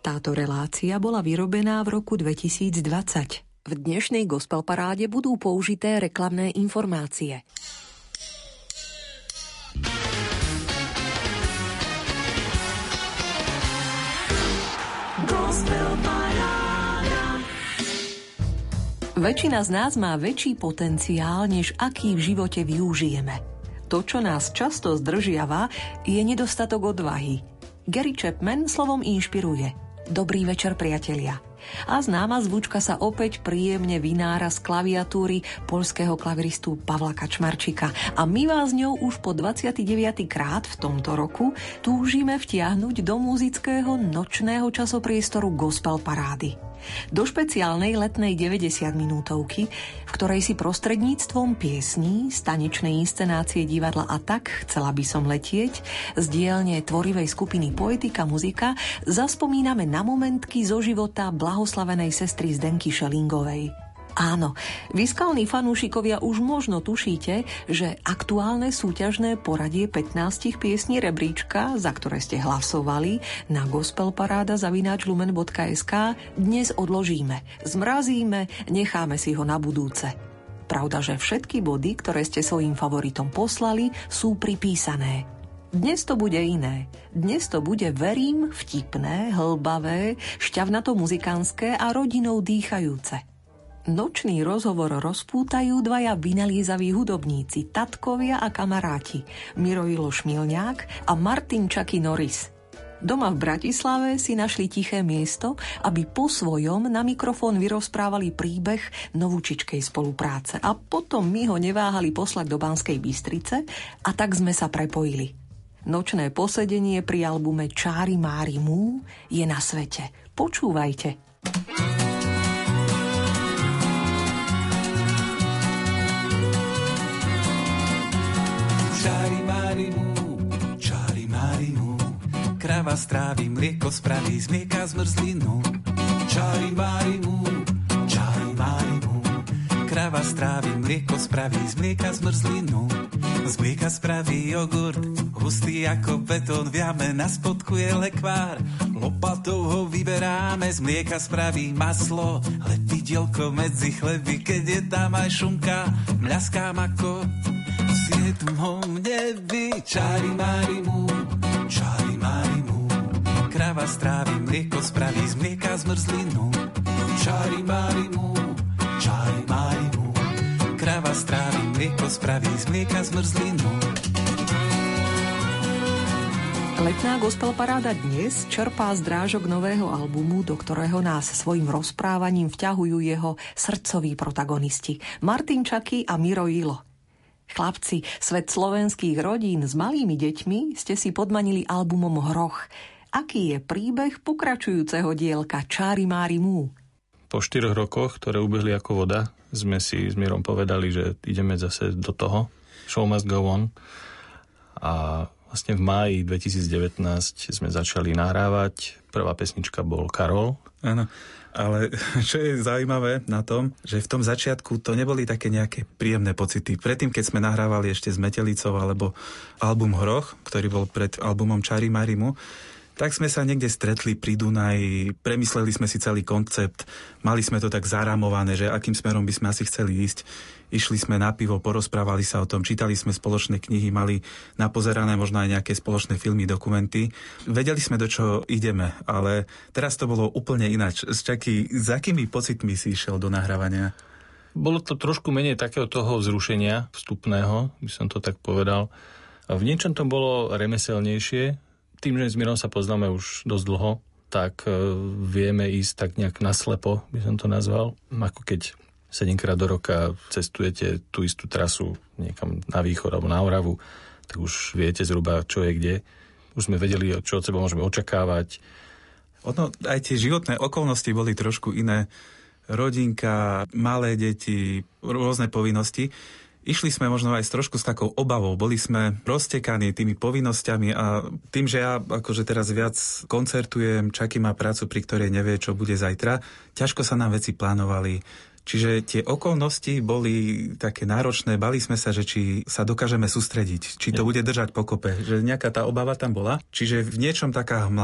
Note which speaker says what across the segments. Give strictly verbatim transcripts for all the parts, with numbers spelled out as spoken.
Speaker 1: Táto relácia bola vyrobená v roku dvetisícdvadsať. V dnešnej gospel paráde budú použité reklamné informácie. Väčšina z nás má väčší potenciál, než aký v živote využijeme. To, čo nás často zdržiava, je nedostatok odvahy. Gary Chapman slovom inšpiruje. Dobrý večer, priatelia. A známa zvučka sa opäť príjemne vynára z klaviatúry poľského klaviristu Pavla Kačmarčika. A my vás ňou už po dvadsiaty deviaty krát v tomto roku túžime vtiahnuť do muzického nočného časopriestoru gospel parády. Do špeciálnej letnej deväťdesiatminútovky, v ktorej si prostredníctvom piesní, stanečnej inscenácie divadla A tak chcela by som letieť z dielne tvorivej skupiny Poetika Muzika zaspomíname na momentky zo života blahoslavenej sestry Zdenky Šelingovej. Áno, vy skalní fanúšikovia už možno tušíte, že aktuálne súťažné poradie pätnásť piesní rebríčka, za ktoré ste hlasovali na gospelparáda zavináč lumen bodka es ká, dnes odložíme, zmrazíme, necháme si ho na budúce. Pravda, že všetky body, ktoré ste svojim favoritom poslali, sú pripísané. Dnes to bude iné. Dnes to bude, verím, vtipné, hlbavé, šťavnato-muzikánske a rodinou dýchajúce. Nočný rozhovor rozpútajú dvaja vynaliezaví hudobníci, tatkovia a kamaráti, Miroilo Šmilňák a Martin Chucky Norris. Doma v Bratislave si našli tiché miesto, aby po svojom na mikrofón vyrozprávali príbeh novúčičkej spolupráce a potom my ho neváhali poslať do Banskej Bystrice a tak sme sa prepojili. Nočné posedenie pri albume Čári Mári Mú je na svete. Počúvajte.
Speaker 2: Čári mári mú, čári mári mú, krava strávi, mlieko spraví, z mlieka zmrzlinu. Čári mári mú, čári mári mú, krava strávi, mlieko spraví, z mlieka zmrzlinu. Z mlieka spraví jogurt, hustý ako betón, viame, na spodku je lekvár, lopatou ho vyberáme, z mlieka spraví maslo, lepidielko medzi chleby, keď je tam aj šunka, mľaskám ako svietmom nebi. Čári mári mú, čári mári mú, krava strávi, mlieko spraví, z mlieka zmrzlinu. Čári mári mú, čári mári mú, krava strávi, mlieko spraví, z mlieka zmrzlinu.
Speaker 1: Letná gospel paráda dnes čerpá z drážok nového albumu, do ktorého nás svojim rozprávaním vťahujú jeho srdcoví protagonisti Martin Chucky a Miroilo. Chlapci, svet slovenských rodín s malými deťmi ste si podmanili albumom Hroch. Aký je príbeh pokračujúceho dielka Čári mári mú?
Speaker 3: Po štyroch rokoch, ktoré ubehli ako voda, sme si s Mirom povedali, že ideme zase do toho. Show must go on. A vlastne v máji dvetisícdevätnásť sme začali nahrávať. Prvá pesnička bol Karol.
Speaker 4: Áno. Ale čo je zaujímavé na tom, že v tom začiatku to neboli také nejaké príjemné pocity. Predtým, keď sme nahrávali ešte s Metelicou alebo album Hroch, ktorý bol pred albumom Čári mári mú, tak sme sa niekde stretli pri Dunaji, premysleli sme si celý koncept, mali sme to tak zarámované, že akým smerom by sme asi chceli ísť. Išli sme na pivo, porozprávali sa o tom, čítali sme spoločné knihy, mali napozerané možno aj nejaké spoločné filmy, dokumenty. Vedeli sme, do čo ideme, ale teraz to bolo úplne ináč. Čaký, s akými pocitmi si išiel do nahrávania?
Speaker 3: Bolo to trošku menej takého toho vzrušenia vstupného, by som to tak povedal. V niečom to bolo remeselnejšie. Tým, že s Mirom sa poznáme už dosť dlho, tak vieme ísť tak nejak naslepo, by som to nazval. Ako keď sedemkrát do roka cestujete tú istú trasu niekam na východ alebo na Oravu, tak už viete zhruba, čo je kde. Už sme vedeli, čo od seba môžeme očakávať.
Speaker 4: Ono, aj tie životné okolnosti boli trošku iné. Rodinka, malé deti, rôzne povinnosti. Išli sme možno aj s trošku s takou obavou. Boli sme roztekaní tými povinnosťami a tým, že ja akože teraz viac koncertujem, Chucky má prácu, pri ktorej nevie, čo bude zajtra, ťažko sa nám veci plánovali. Čiže tie okolnosti boli také náročné, bali sme sa, že či sa dokážeme sústrediť, či to bude držať pokope, že nejaká tá obava tam bola. Čiže v niečom taká hmla.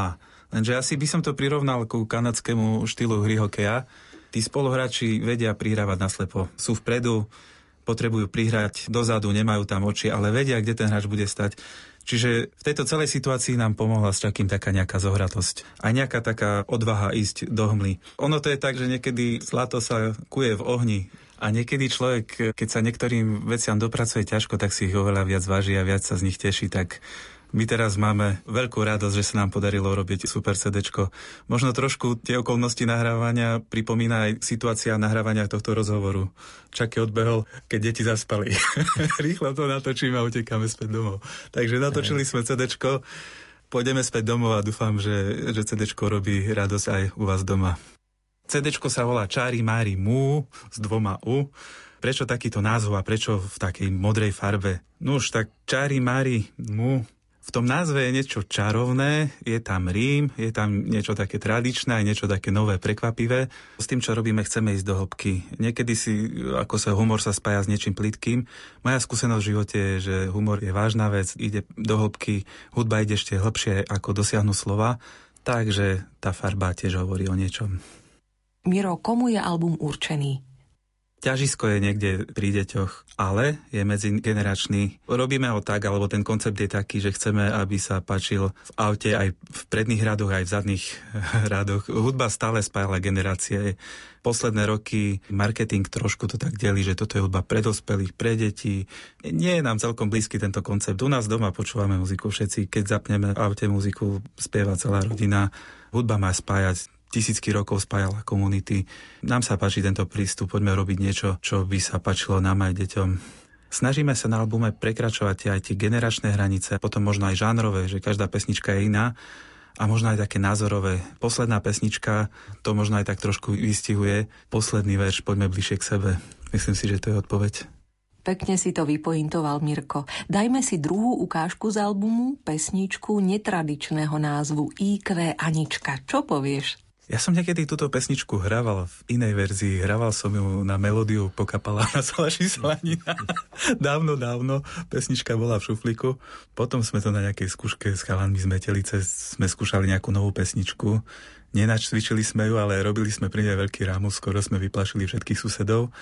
Speaker 4: Lenže asi by som to prirovnal ku kanadskému štýlu hry hokeja. Tí spoluhráči vedia prihrávať naslepo. Sú vpredu, potrebujú prihrať dozadu, nemajú tam oči, ale vedia, kde ten hráč bude stať. Čiže v tejto celej situácii nám pomohla s takým taká nejaká zohratosť. A nejaká taká odvaha ísť do hmly. Ono to je tak, že niekedy zlato sa kuje v ohni. A niekedy človek, keď sa niektorým veciam dopracuje ťažko, tak si ich oveľa viac váži a viac sa z nich teší. Tak my teraz máme veľkú radosť, že sa nám podarilo robiť super cédečko. Možno trošku tie okolnosti nahrávania pripomína aj situácia nahrávania tohto rozhovoru. Čaky odbehol, keď deti zaspali. Rýchlo to natočíme a utekáme späť domov. Takže natočili sme cédečko, pôjdeme späť domov a dúfam, že, že cédečko robí radosť aj u vás doma. cédečko sa volá Čári Mári Mu s dvoma U. Prečo takýto názov a prečo v takej modrej farbe? Nuž, tak Čári Mári Mu. V tom názve je niečo čarovné, je tam rím, je tam niečo také tradičné, aj niečo také nové, prekvapivé. S tým, čo robíme, chceme ísť do hĺbky. Niekedy si, ako sa humor sa spája s niečím plytkým. Moja skúsenosť v živote je, že humor je vážna vec, ide do hĺbky, hudba ide ešte hĺbšie, ako dosiahnu slova, takže tá farba tiež hovorí o niečom.
Speaker 1: Miro, komu je album určený?
Speaker 4: Ťažisko je niekde pri deťoch, ale je medzigeneračný. Robíme ho tak, alebo ten koncept je taký, že chceme, aby sa páčil v aute aj v predných radoch, aj v zadných radoch. Hudba stále spájala generácie. Posledné roky marketing trošku to tak delí, že toto je hudba pre dospelých, pre detí. Nie je nám celkom blízky tento koncept. U nás doma počúvame muziku všetci. Keď zapneme v aute muziku, spieva celá rodina. Hudba má spájať. Tisícky rokov spájala komunity. Nám sa páči tento prístup, poďme robiť niečo, čo by sa páčilo nám aj deťom. Snažíme sa na albume prekračovať aj tie generačné hranice, potom možno aj žánrové, že každá pesnička je iná a možno aj také názorové. Posledná pesnička to možno aj tak trošku vystihuje. Posledný verš, poďme bližšie k sebe. Myslím si, že to je odpoveď.
Speaker 1: Pekne si to vypointoval, Mirko. Dajme si druhú ukážku z albumu, pesničku netradičného názvu í kvé Anička. Čo povieš?
Speaker 4: Ja som niekedy túto pesničku hrával v inej verzii. Hrával som ju na melódiu Pokapala na Salaši Slanina. Dávno, dávno. Pesnička bola v šuflíku. Potom sme to na nejakej skúške s chalanmi z Metelice sme skúšali nejakú novú pesničku. Nenačvičili sme ju, ale robili sme pri nej veľký rámus. Skoro sme vyplašili všetkých susedov.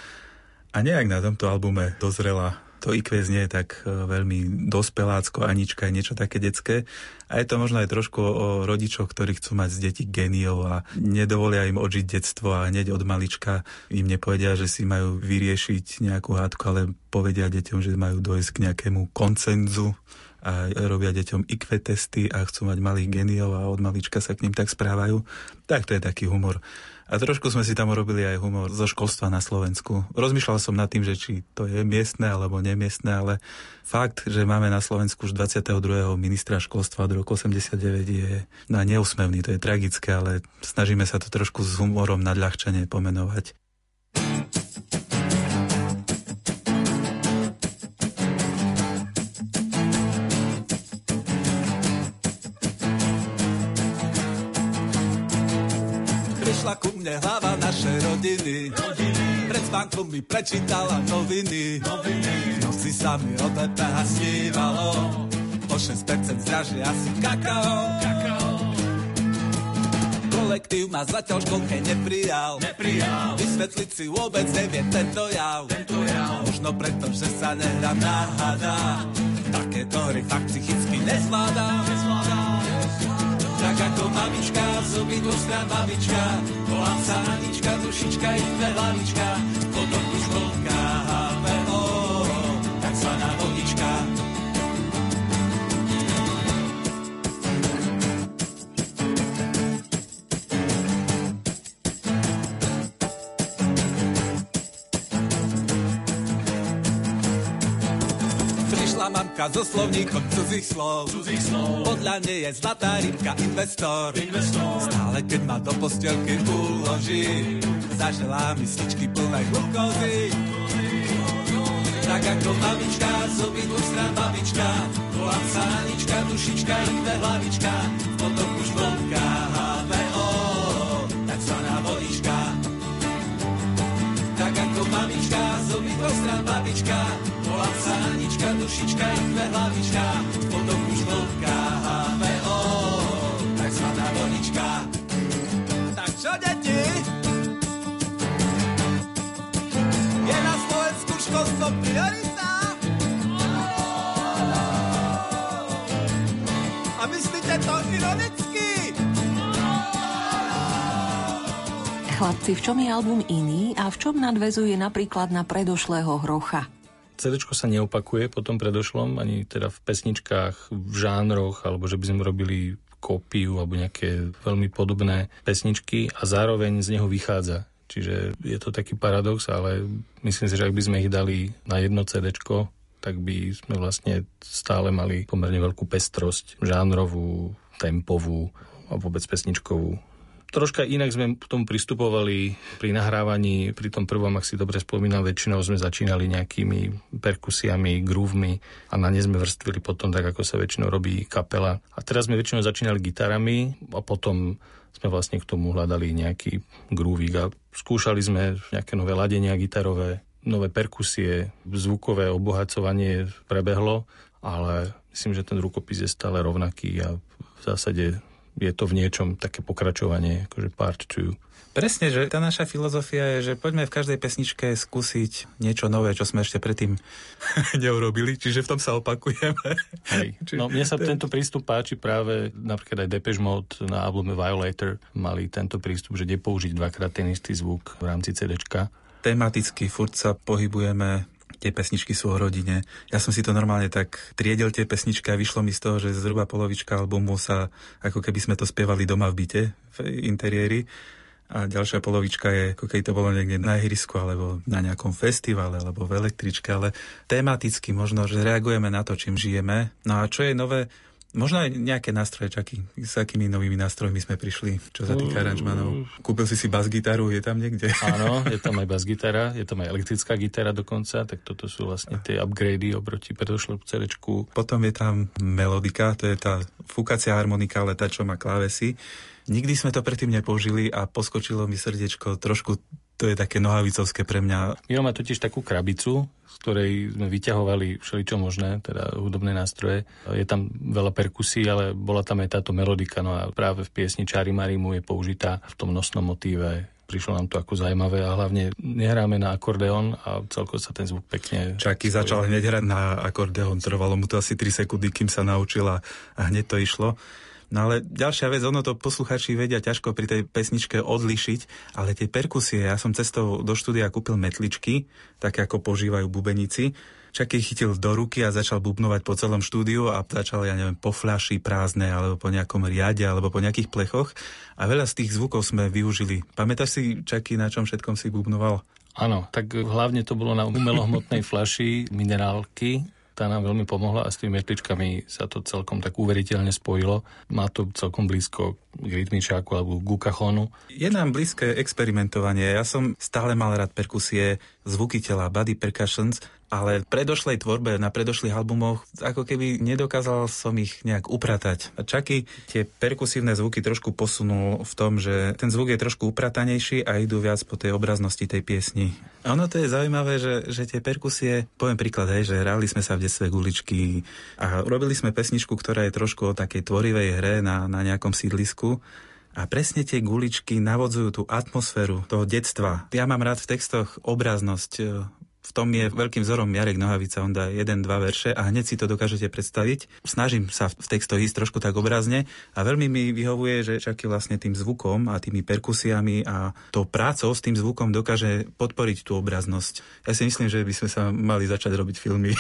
Speaker 4: A nejak na tomto albume dozrela. To í kvé znie tak veľmi dospelácko, Anička je niečo také detské. A je to možno aj trošku o rodičoch, ktorí chcú mať z detí géniov a nedovolia im odžiť detstvo a hneď od malička im nepovedia, že si majú vyriešiť nejakú hádku, ale povedia deťom, že majú dojsť k nejakému koncenzu a robia deťom í kvé testy a chcú mať malých géniov a od malička sa k ním tak správajú. Tak to je taký humor. A trošku sme si tam urobili aj humor zo školstva na Slovensku. Rozmýšľal som nad tým, že či to je miestne alebo nemiestne, ale fakt, že máme na Slovensku už dvadsiateho druhého ministra školstva od roku osemdesiatdeväť je no, neúsmevný, to je tragické, ale snažíme sa to trošku s humorom nadľahčene pomenovať.
Speaker 2: Prišla ku mne hlava našej rodiny, rodiny. Pred spánkom mi prečítala noviny, noviny. V noci sa mi o té pé há snívalo, o šesť percent zdražie asi kakao, kakao. Kolektív ma zatiaľ školke neprijal, neprijal. Vysvetliť si vôbec nevie tento jav, tento jav. Možno preto, že sa nehrám na hada, takéto hry fakt psychicky nezvládam, nezvládam. Tak ako mamička, zuby ostrá babička, volám sa Anička, dušička, iné hlavička, potom už vlnká há vé ó, takzvaná vodička. Mamka so slovníkom cudzích slov, cudzích slov. Podľa nej je zlatá rybka investor. investor. Stále keď ma do postielky uloží, zaželá misličky plné glukózy. Tak ako mamička, z obidvoch strán babička, volám sa Anička, dušička, iné hlavička, potom už vlnká há vé ó, takzvaná vodička. Tak ako mamička, z obidvoch strán babička, volám sa Anička, dušička, iné hlavička, potom už vlnká há vé ó, takzvaná vodička.
Speaker 1: Chlapci, v čom je album iný a v čom nadväzuje napríklad na predošlého Hrocha?
Speaker 3: cédéčko sa neopakuje po tom predošlom, ani teda v pesničkách, v žánroch, alebo že by sme robili kópiu alebo nejaké veľmi podobné pesničky a zároveň z neho vychádza. Čiže je to taký paradox, ale myslím si, že ak by sme ich dali na jedno cédéčko, tak by sme vlastne stále mali pomerne veľkú pestrosť, žánrovú, tempovú a vôbec pesničkovú. Troška inak sme k tomu pristupovali pri nahrávaní. Pri tom prvom, ak si dobre spomínam, väčšinou sme začínali nejakými perkusiami, groovmi a na ne sme vrstvili potom tak, ako sa väčšinou robí kapela. A teraz sme väčšinou začínali gitarami a potom sme vlastne k tomu hľadali nejaký groovík a skúšali sme nejaké nové ladenia gitarové, nové perkusie, zvukové obohacovanie prebehlo, ale myslím, že ten rukopis je stále rovnaký a v zásade je to v niečom také pokračovanie, akože part two.
Speaker 4: Presne, že tá naša filozofia je, že poďme v každej pesničke skúsiť niečo nové, čo sme ešte predtým neurobili, čiže v tom sa opakujeme.
Speaker 3: Hej. No, mne sa tento prístup páči práve, napríklad aj Depeche Mode na albume Violator mali tento prístup, že ide použiť dvakrát ten istý zvuk v rámci cédéčka.
Speaker 4: Tematicky furt sa pohybujeme, tie pesničky sú o rodine. Ja som si to normálne tak triedil tie pesničky a vyšlo mi z toho, že zhruba polovička albumu sa, ako keby sme to spievali doma v byte, v interiéri. A ďalšia polovička je, ako keby to bolo niekde na ihrisku, alebo na nejakom festivale, alebo v električke, ale tematicky možno, že reagujeme na to, čím žijeme. No a čo je nové, možno aj nejaké nástroje, čaký, s akými novými nástrojmi sme prišli, čo sa týka aranžmanov. Kúpil si si bas-gitaru, je tam niekde?
Speaker 3: Áno, je tam aj bas-gitara, je tam aj elektrická gitara dokonca, tak toto sú vlastne tie upgrady oproti predošlému cédéčku.
Speaker 4: Potom je tam melodika, to je tá fúkacia harmonika, ale tá, čo má klávesy. Nikdy sme to predtým nepoužili a poskočilo mi srdiečko trošku, to je také nohavicovské pre mňa.
Speaker 3: Miro má totiž takú krabicu, z ktorej sme vyťahovali všeličo možné, teda hudobné nástroje. Je tam veľa perkusí, ale bola tam aj táto melodika, no a práve v piesni Čári Marimu je použitá v tom nosnom motíve. Prišlo nám to ako zaujímavé a hlavne nehráme na akordeón a celkovo sa ten zvuk pekne...
Speaker 4: Čaky začal hneď hrať na akordeón, trvalo mu to asi tri sekundy, kým sa naučila a hneď to išlo. No ale ďalšia vec, ono to posluchači vedia ťažko pri tej pesničke odlišiť, ale tie perkusie, ja som cestou do štúdia kúpil metličky, také ako požívajú bubenici. Čaký chytil do ruky a začal bubnovať po celom štúdiu a začal, ja neviem, po fľaši prázdne, alebo po nejakom riade, alebo po nejakých plechoch. A veľa z tých zvukov sme využili. Pamätáš si, Čaký, na čom všetkom si bubnoval?
Speaker 3: Áno, tak hlavne to bolo na umelohmotnej fľaši minerálky. Tá nám veľmi pomohla a s tými metličkami sa to celkom tak uveriteľne spojilo. Má to celkom blízko k rytmičáku alebo k kachonu.
Speaker 4: Je nám blízke experimentovanie. Ja som stále mal rád perkusie, zvuky tela, body percussions, ale v predošlej tvorbe, na predošlých albumoch, ako keby nedokázal som ich nejak upratať. A Čaky tie perkusívne zvuky trošku posunul v tom, že ten zvuk je trošku upratanejší a idú viac po tej obraznosti tej piesni. A ono to je zaujímavé, že, že tie perkusie, poviem príklad, hej, že hrali sme sa v detstve guličky a robili sme pesničku, ktorá je trošku o takej tvorivej hre na, na nejakom sídlisku. A presne tie guličky navodzujú tú atmosféru toho detstva. Ja mám rád v textoch obraznosť. V tom je veľkým vzorom Jarek Nohavica, on dá jeden, dva verše a hneď si to dokážete predstaviť. Snažím sa v textoch ísť trošku tak obrazne a veľmi mi vyhovuje, že Čaky vlastne tým zvukom a tými perkusiami a tou prácou s tým zvukom dokáže podporiť tú obraznosť. Ja si myslím, že by sme sa mali začať robiť filmy.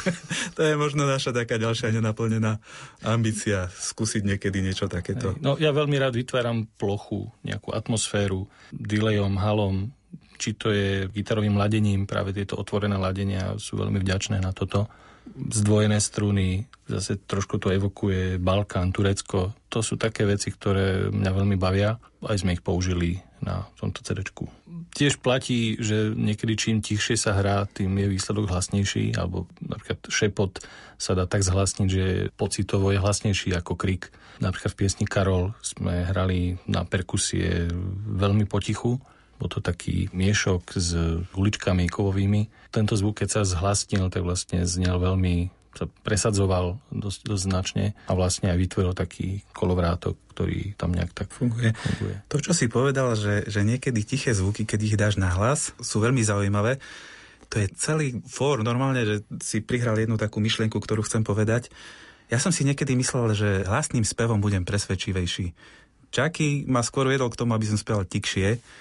Speaker 4: To je možno naša taká ďalšia nenaplnená ambícia, skúsiť niekedy niečo takéto.
Speaker 3: No ja veľmi rád vytváram plochu, nejakú atmosféru, delayom, halom, či to je gitarovým ladením, práve tieto otvorené ladenia sú veľmi vďačné na toto. Zdvojené struny, zase trošku to evokuje Balkán, Turecko. To sú také veci, ktoré mňa veľmi bavia. Aj sme ich použili na tomto cédéčku. Tiež platí, že niekedy čím tichšie sa hrá, tým je výsledok hlasnejší, alebo napríklad šepot sa dá tak zhlasniť, že pocitovo je hlasnejší ako krik. Napríklad v piesni Karol sme hrali na perkusie veľmi potichu. Bol to taký miešok s guličkami kovovými. Tento zvuk, keď sa zhlasnil, tak vlastne znel veľmi, sa presadzoval dosť, dosť značne a vlastne aj vytvoril taký kolovrátok, ktorý tam nejak tak funguje. funguje.
Speaker 4: To, čo si povedal, že, že niekedy tiché zvuky, keď ich dáš na hlas, sú veľmi zaujímavé. To je celý fór. Normálne, že si prihral jednu takú myšlienku, ktorú chcem povedať. Ja som si niekedy myslel, že hlasným spevom budem presvedčivejší. Čaky ma skôr viedol k tomu, aby som speval tikšie.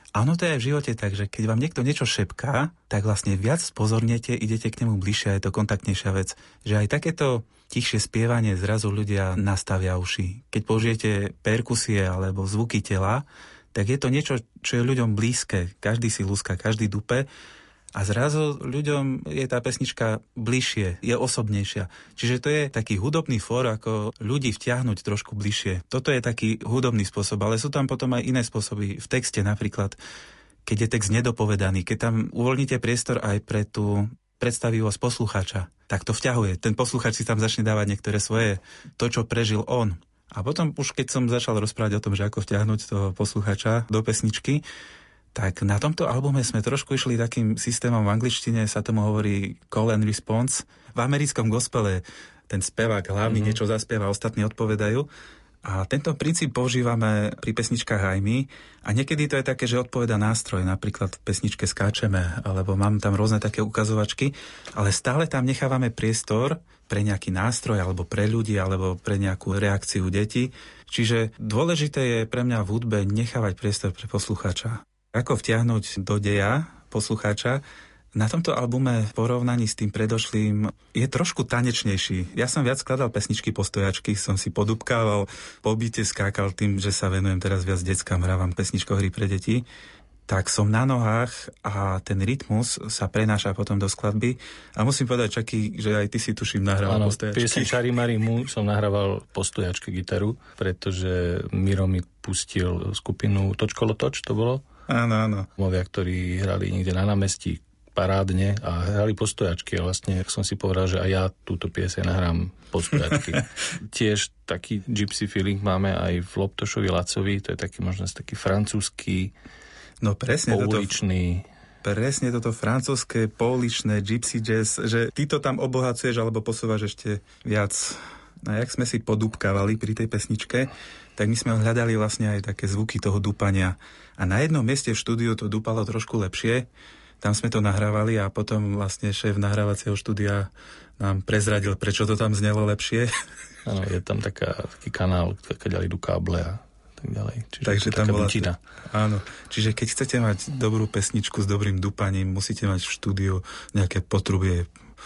Speaker 4: A ono to je aj v živote tak, že keď vám niekto niečo šepká, tak vlastne viac spozornete, idete k nemu bližšie a je to kontaktnejšia vec. Že aj takéto tichšie spievanie zrazu ľudia nastavia uši. Keď použijete perkusie alebo zvuky tela, tak je to niečo, čo je ľuďom blízke. Každý si lúska, každý dupe. A zrazu ľuďom je tá pesnička bližšie, je osobnejšia. Čiže to je taký hudobný fór, ako ľudí vtiahnuť trošku bližšie. Toto je taký hudobný spôsob, ale sú tam potom aj iné spôsoby. V texte napríklad, keď je text nedopovedaný, keď tam uvoľníte priestor aj pre tú predstavivosť poslucháča, tak to vťahuje. Ten poslucháč si tam začne dávať niektoré svoje, to, čo prežil on. A potom už keď som začal rozprávať o tom, že ako vťahnuť toho poslucháča do pesničky, tak na tomto albume sme trošku išli takým systémom, v angličtine sa tomu hovorí call and response. V americkom gospele ten spevák hlavný mm-hmm. niečo zaspieva, ostatní odpovedajú. A tento princíp používame pri pesničkách aj my. A niekedy to je také, že odpoveda nástroj. Napríklad v pesničke Skáčeme, alebo mám tam rôzne také ukazovačky. Ale stále tam nechávame priestor pre nejaký nástroj, alebo pre ľudí, alebo pre nejakú reakciu detí. Čiže dôležité je pre mňa v hudbe nechávať priestor pre poslucháča. Ako vtiahnuť do deja poslucháča. Na tomto albume v porovnaní s tým predošlým je trošku tanečnejší. Ja som viac skladal pesničky postojačky, som si podúbkával, po byte skákal tým, že sa venujem teraz viac deckám, hrávam pesničkohry pre deti. Tak som na nohách a ten rytmus sa prenáša potom do skladby. A musím povedať, Čaky, že aj ty si tuším nahrával postojačky. Áno,
Speaker 3: pieseň Čari Mari Mu som nahrával postojačky gitaru, pretože Miro mi pustil skupinu Točkolo Toč, to bolo?
Speaker 4: Áno, áno.
Speaker 3: Movia, ktorí hrali niekde na námestí parádne a hrali postojačky a vlastne som si povedal, že aj ja túto pieseň nahrám postojačky. Tiež taký gypsy feeling máme aj v Loptošovi Lacovi, to je taký možno taký francúzsky,
Speaker 4: no presne
Speaker 3: pouličný.
Speaker 4: Toto, presne toto francúzske, pouličné, gypsy jazz, že ty to tam obohacuješ alebo posúvaš ešte viac. A jak sme si podúbkavali pri tej pesničke, tak my sme hľadali vlastne aj také zvuky toho dúpania. A na jednom mieste v štúdiu to dúpalo trošku lepšie. Tam sme to nahrávali a potom vlastne šéf nahrávacieho štúdia nám prezradil, prečo to tam znelo lepšie.
Speaker 3: Áno, je tam taká, taký kanál, keď idú káble a tak ďalej. Čiže
Speaker 4: takže tam bola...
Speaker 3: Byčina.
Speaker 4: Áno, čiže keď chcete mať dobrú pesničku s dobrým dúpaním, musíte mať v štúdiu nejaké potrubie,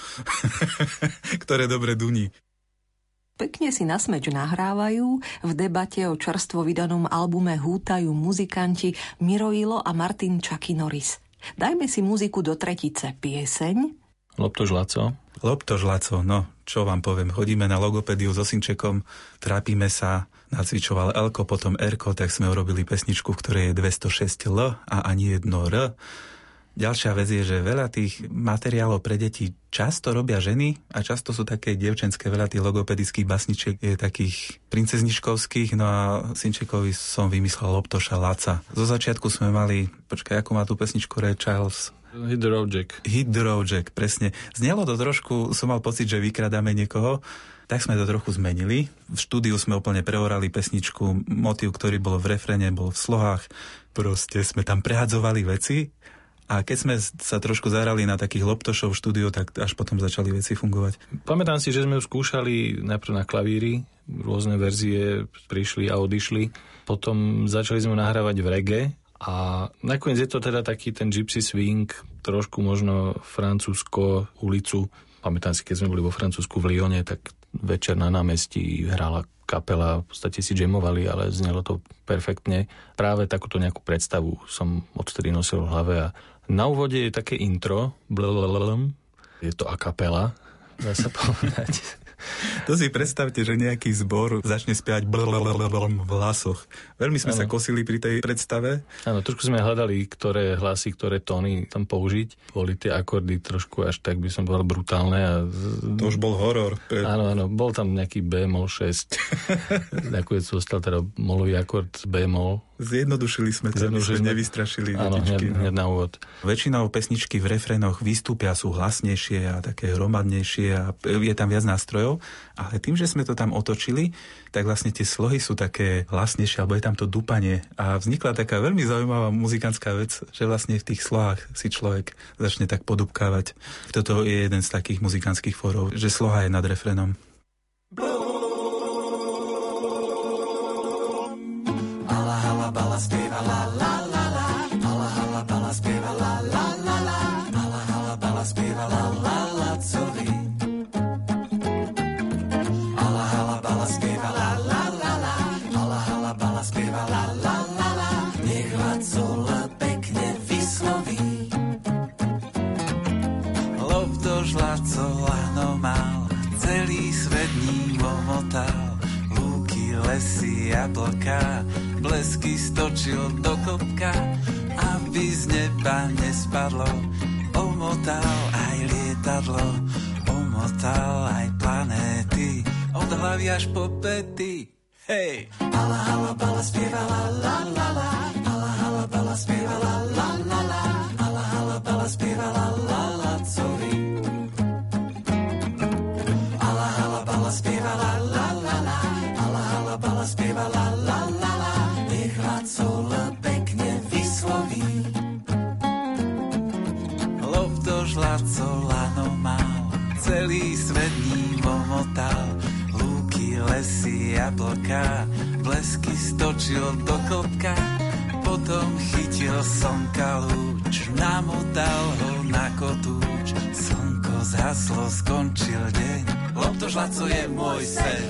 Speaker 4: ktoré dobre duní.
Speaker 1: Pekne si nasmeč nahrávajú, v debate o čerstvo vydanom albume hútajú muzikanti Miroilo a Martin Chucky Norris. Dajme si muziku do tretice. Pieseň?
Speaker 3: Loptoš Laco.
Speaker 4: Loptoš Laco, no, čo vám poviem. Chodíme na logopédiu so synčekom, trápime sa, nacvičoval Elko, potom Erko, tak sme urobili pesničku, v ktorej je dvestošesť L a ani jedno R. Ďalšia vec je, že veľa tých materiálov pre deti často robia ženy a často sú také dievčenské, veľa tých logopedických basničiek je takých princezničkovských, no a synčekovi som vymyslel Loptoša Laca. Zo začiatku sme mali, počkaj, ako má tú pesničku Ray Charles?
Speaker 3: Hit the Road Jack.
Speaker 4: Hit the Road Jack, presne. Znelo to trošku, som mal pocit, že vykradáme niekoho, tak sme to trochu zmenili. V štúdiu sme úplne preorali pesničku, motív, ktorý bol v refréne, bol v slohách. Proste sme tam prehadzovali veci. A keď sme sa trošku zahrali na takých Loptošov v štúdiu, tak až potom začali veci fungovať.
Speaker 3: Pamätám si, že sme ju skúšali najprv na klavíri, rôzne verzie prišli a odišli. Potom začali sme nahrávať v reggae a nakoniec je to teda taký ten gypsy swing, trošku možno francúzsko ulicu. Pamätám si, keď sme boli vo Francúzsku v Lyone, tak večer na námestí hrala kapela, v podstate si jamovali, ale znelo to perfektne. Práve takúto nejakú predstavu som odtedy nosil v hlave a na úvode je také intro, blablabla, je to a kapela, dá sa povedať.
Speaker 4: To si predstavte, že nejaký zbor začne spievať blablabla v hlasoch. Veľmi sme ano. sa kosili pri tej predstave.
Speaker 3: Áno, trošku sme hľadali, ktoré hlasy, ktoré tóny tam použiť. Boli tie akordy trošku až tak by som povedal brutálne. A...
Speaker 4: To už bol horor. Pre...
Speaker 3: Áno, áno, bol tam nejaký bé-mol šesť. Nakoniec zostal teda molový akord bé-mol.
Speaker 4: Zjednodušili sme to, aby sme nevystrašili
Speaker 3: áno,
Speaker 4: detičky.
Speaker 3: Áno, hneď na úvod.
Speaker 4: Väčšinou pesničky v refrénoch vystúpia, sú hlasnejšie a také hromadnejšie a je tam viac nástrojov, ale tým, že sme to tam otočili, tak vlastne tie slohy sú také hlasnejšie, alebo je tam to dúpanie a vznikla taká veľmi zaujímavá muzikantská vec, že vlastne v tých slohách si človek začne tak podúbkávať. Toto je jeden z takých muzikantských fórov, že sloha je nad refrénom.
Speaker 2: Bala spieva la la la la, la la la, nech Vacol pekne vysloví. Lobdož Vacol áno mal, celý svet ním omotal. Lúky, lesy, jablka, blesky stočil do kopka, aby z neba nespadlo. Omotal aj lietadlo, omotal aj planéty, od hlavy až po pety. Hej! Ala hala bala spievala la la la, ala hala bala spievala la la la, ala hala bala spievala la la covi. Ala hala bala spievala la la la, ala hala bala spievala la la la, nech Vacol pekne vysloví. Lobdož Vacol áno mal, celý svet ním omotal. Lúky, lesy, jablka, blesky stočil do kopka, potom chytil slnka lúč, namotal ho na kotúč. Slnko zhaslo, skončil deň, Lobdož Laco je môj sen.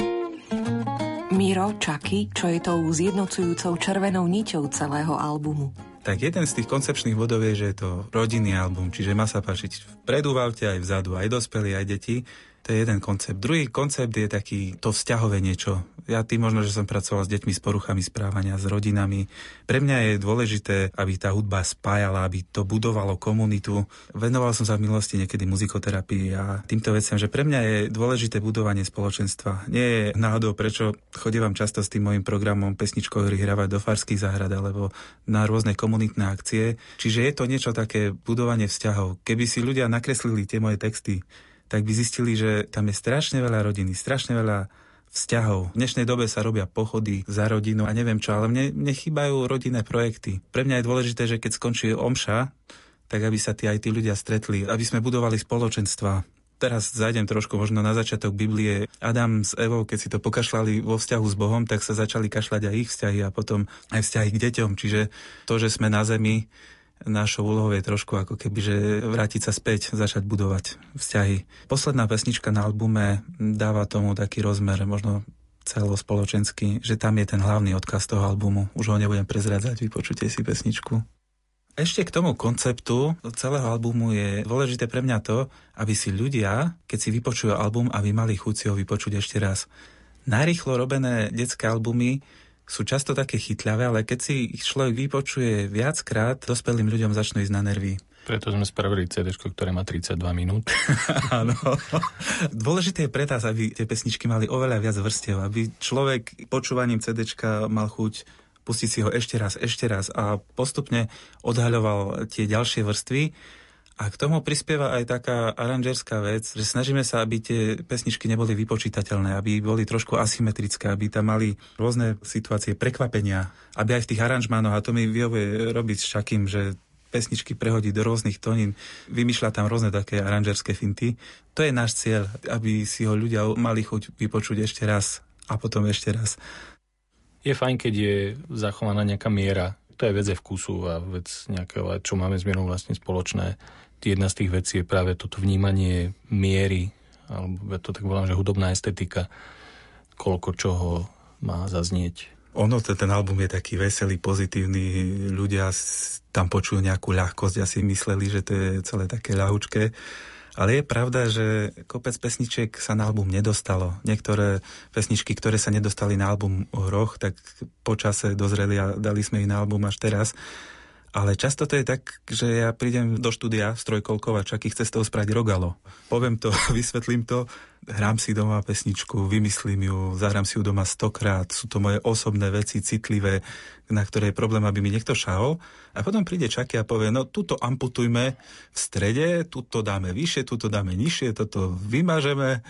Speaker 1: Miro, Čaky, čo je tou zjednocujúcou červenou niťou celého albumu?
Speaker 4: Tak jeden z tých koncepčných bodov je, že je to rodinný album, čiže má sa páčiť vpredu v aute, aj vzadu, aj dospelí, aj deti. To je jeden koncept. Druhý koncept je taký to vzťahové niečo. Ja tým možno, že som pracoval s deťmi s poruchami správania, s rodinami. Pre mňa je dôležité, aby tá hudba spájala, aby to budovalo komunitu. Venoval som sa v minulosti niekedy muzikoterapii a týmto veciam, že pre mňa je dôležité budovanie spoločenstva. Nie je náhodou, prečo chodievam často s tým mojím programom pesničkový hravať do farských záhrad alebo na rôzne komunitné akcie. Čiže je to niečo také budovanie vzťahov. Keby si ľudia nakreslili tie moje texty, tak by zistili, že tam je strašne veľa rodiny, strašne veľa vzťahov. V dnešnej dobe sa robia pochody za rodinu a neviem čo, ale mne, mne chýbajú rodinné projekty. Pre mňa je dôležité, že keď skončí omša, tak aby sa tí, aj tí ľudia stretli, aby sme budovali spoločenstva. Teraz zajdem trošku možno na začiatok Biblie. Adam s Evou, keď si to pokašľali vo vzťahu s Bohom, tak sa začali kašľať aj ich vzťahy a potom aj vzťahy k deťom. Čiže to, že sme na zemi, našou úlohou je trošku ako keby, že vrátiť sa späť, začať budovať vzťahy. Posledná pesnička na albume dáva tomu taký rozmer, možno celospoločenský, že tam je ten hlavný odkaz toho albumu. Už ho nebudem prezradzať, vypočujte si pesničku. Ešte k tomu konceptu celého albumu je dôležité pre mňa to, aby si ľudia, keď si vypočujú album, aby mali chuť si ho vypočuť ešte raz. Narýchlo robené detské albumy sú často také chytľavé, ale keď si ich človek vypočuje viackrát, dospelým ľuďom začnú ísť na nervy.
Speaker 3: Preto sme spravili cé déčko, ktoré má tridsaťdva minút.
Speaker 4: Áno. Dôležité je pre nás, aby tie pesničky mali oveľa viac vrstiev, aby človek počúvaním cé déčka mal chuť pustiť si ho ešte raz, ešte raz a postupne odhaľoval tie ďalšie vrstvy. A k tomu prispieva aj taká aranžerská vec, že snažíme sa, aby tie pesničky neboli vypočítateľné, aby boli trošku asymetrické, aby tam mali rôzne situácie prekvapenia, aby aj v tých aranžmánoch, a to mi vyhovuje robiť s Čakým, že pesničky prehodí do rôznych tónin, vymýšľa tam rôzne také aranžerské finty. To je náš cieľ, aby si ho ľudia mali chuť vypočuť ešte raz a potom ešte raz.
Speaker 3: Je fajn, keď je zachovaná nejaká miera. To je vec vkusu a vec nejakého, čo máme s Mierou vlastne spoločné. Jedna z tých vecí je práve toto vnímanie miery, alebo ja to tak volám, že hudobná estetika, koľko čoho má zaznieť.
Speaker 4: Ono, ten album je taký veselý, pozitívny, ľudia tam počujú nejakú ľahkosť a si mysleli, že to je celé také ľahučké. Ale je pravda, že kopec pesničiek sa na album nedostalo. Niektoré pesničky, ktoré sa nedostali na album Hroch, tak po čase dozreli a dali sme ich na album až teraz. Ale často to je tak, že ja prídem do štúdia s trojkolkou a Čaky chce z toho spraviť rogalo. Poviem to, vysvetlím to, hrám si doma pesničku, vymyslím ju, zahrám si ju doma stokrát, sú to moje osobné veci, citlivé, na ktoré je problém, aby mi niekto šahol. A potom príde Čaky a povie, no tuto amputujme v strede, tuto dáme vyššie, tuto dáme nižšie, toto vymažeme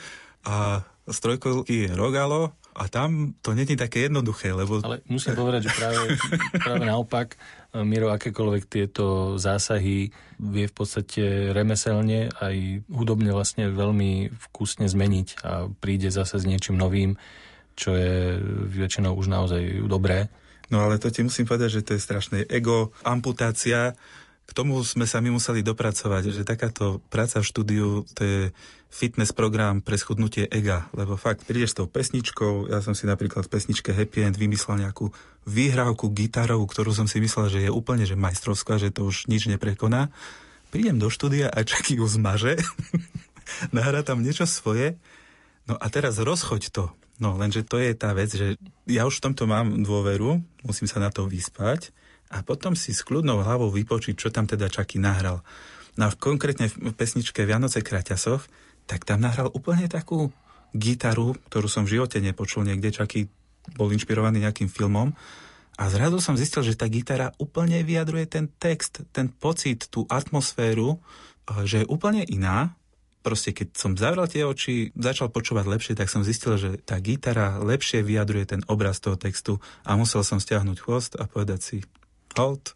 Speaker 4: a z trojkolky je rogalo. A tam to nie je také jednoduché, lebo...
Speaker 3: Ale musím povedať, že práve, práve naopak, Miro akékoľvek tieto zásahy vie v podstate remeselne aj hudobne vlastne veľmi vkusne zmeniť a príde zase s niečím novým, čo je väčšinou už naozaj dobré.
Speaker 4: No ale to ti musím povedať, že to je strašné ego, amputácia. K tomu sme sa my museli dopracovať, že takáto práca v štúdiu, to je fitness program pre schudnutie ega, lebo fakt, prídeš s tou pesničkou, ja som si napríklad v pesničke Happy End vymyslel nejakú výhrávku gitarovú, ktorú som si myslel, že je úplne že majstrovská, že to už nič neprekoná. Prídem do štúdia a Čaky ju zmaže, nahrá tam niečo svoje, no a teraz rozchoď to. No, lenže to je tá vec, že ja už v tomto mám dôveru, musím sa na to vyspať a potom si s kľudnou hlavou vypočiť, čo tam teda Čaky nahral. No a konkrétne v pesničke Vianoce Kraťasov, tak tam nahral úplne takú gitaru, ktorú som v živote nepočul niekde, Čaky bol inšpirovaný nejakým filmom a zrazu som zistil, že tá gitara úplne vyjadruje ten text, ten pocit, tú atmosféru, že je úplne iná. Proste keď som zavrel tie oči, začal počúvať lepšie, tak som zistil, že tá gitara lepšie vyjadruje ten obraz toho textu a musel som stiahnuť chvost a povedať si hold.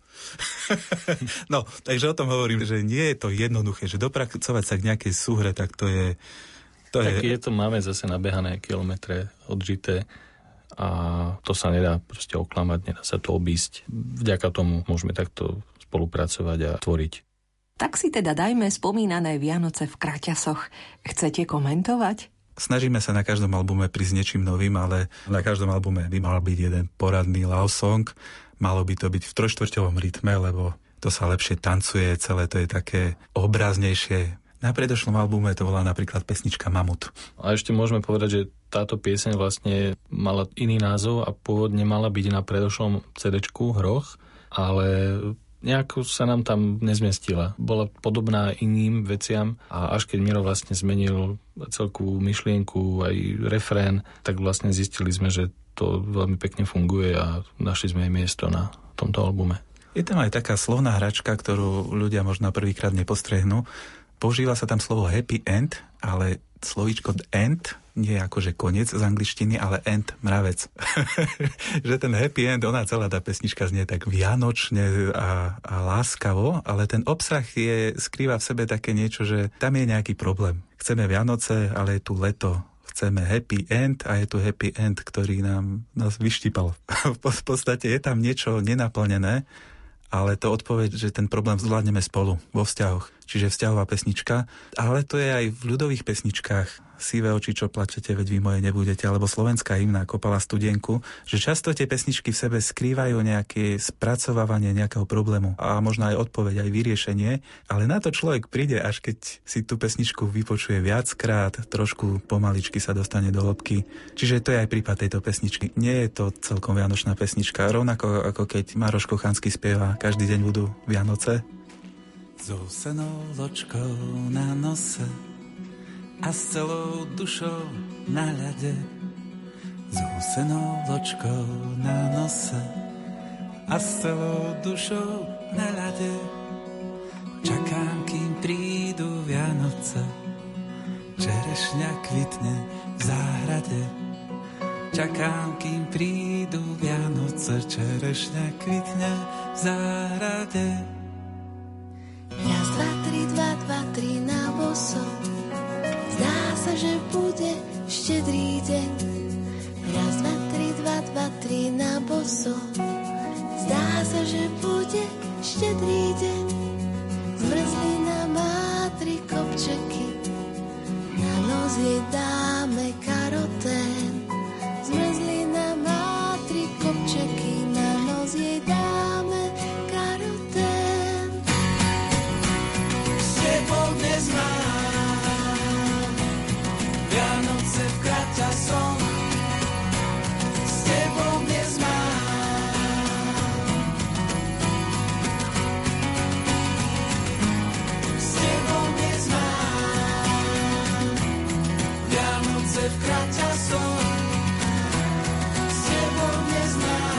Speaker 4: No, takže o tom hovorím, že nie je to jednoduché, že dopracovať sa k nejakej súhre, tak to je... To
Speaker 3: tak
Speaker 4: je...
Speaker 3: je to, máme zase nabehané kilometre odžité a to sa nedá proste oklamať, nedá sa to obísť. Vďaka tomu môžeme takto spolupracovať a tvoriť.
Speaker 1: Tak si teda dajme spomínané Vianoce v Kraťasoch. Chcete komentovať?
Speaker 4: Snažíme sa na každom albume prísť niečím novým, ale na každom albume by mal byť jeden poradný love song. Malo by to byť v trojštvrťovom rytme, lebo to sa lepšie tancuje, celé to je také obraznejšie. Na predošlom albume to bola napríklad pesnička Mamut.
Speaker 3: A ešte môžeme povedať, že táto pieseň vlastne mala iný názov a pôvodne mala byť na predošlom cédečku Hroch, ale nejako sa nám tam nezmestila. Bola podobná iným veciam a až keď Miro vlastne zmenil celkú myšlienku, aj refrén, tak vlastne zistili sme, že to veľmi pekne funguje a našli sme jej miesto na tomto albume.
Speaker 4: Je tam aj taká slovná hračka, ktorú ľudia možno prvýkrát nepostrehnú. Používa sa tam slovo happy end, ale slovíčko end nie je akože koniec z angličtiny, ale end, mravec. Že ten happy end, ona celá tá pesnička znie tak vianočne a, a láskavo, ale ten obsah je, skrýva v sebe také niečo, že tam je nejaký problém. Chceme Vianoce, ale je tu leto. Chceme happy end a je tu happy end, ktorý nám nás vyštípal. V podstate je tam niečo nenaplnené, ale to odpoveď, že ten problém zvládneme spolu, vo vzťahoch. Čiže vzťahová pesnička, ale to je aj v ľudových pesničkách. Sivé oči, čo plačete, veď vy moje nebudete, alebo slovenská hymna Kopala studienku, že často tie pesničky v sebe skrývajú nejaké spracovávanie nejakého problému a možno aj odpoveď, aj vyriešenie, ale na to človek príde, až keď si tú pesničku vypočuje viackrát, trošku pomaličky sa dostane do hĺbky. Čiže to je aj prípad tejto pesničky. Nie je to celkom vianočná pesnička, rovnako ako keď Maroš Kochanský spieva Každý deň budú Vianoce.
Speaker 2: So senou ločkou na nose a s celou dušou na ľade, s husenou ločkou na nose a s celou dušou na ľade. Čakám, kým prídu Vianoce, čerešňa kvitne v záhrade. Čakám, kým prídu Vianoce, čerešňa kvitne v záhrade.
Speaker 5: Raz, dva, tri, dva, dva, tri na boso. Zdá sa, že bude štedrý deň. Raz, dva, tri, dva, dva, tri na boso. Zdá sa, že bude štedrý deň. Zmrzlina má tri kopčeky, na nos jej dáme karotén. Zmrzlina má tri kopčeky, na nos jej dáme karotén.
Speaker 2: S tebou dnes mám Vianoce v Kraťasoch. S tebou dnes mám S tebou dnes mám Vianoce v Kraťasoch. S tebou dnes mám.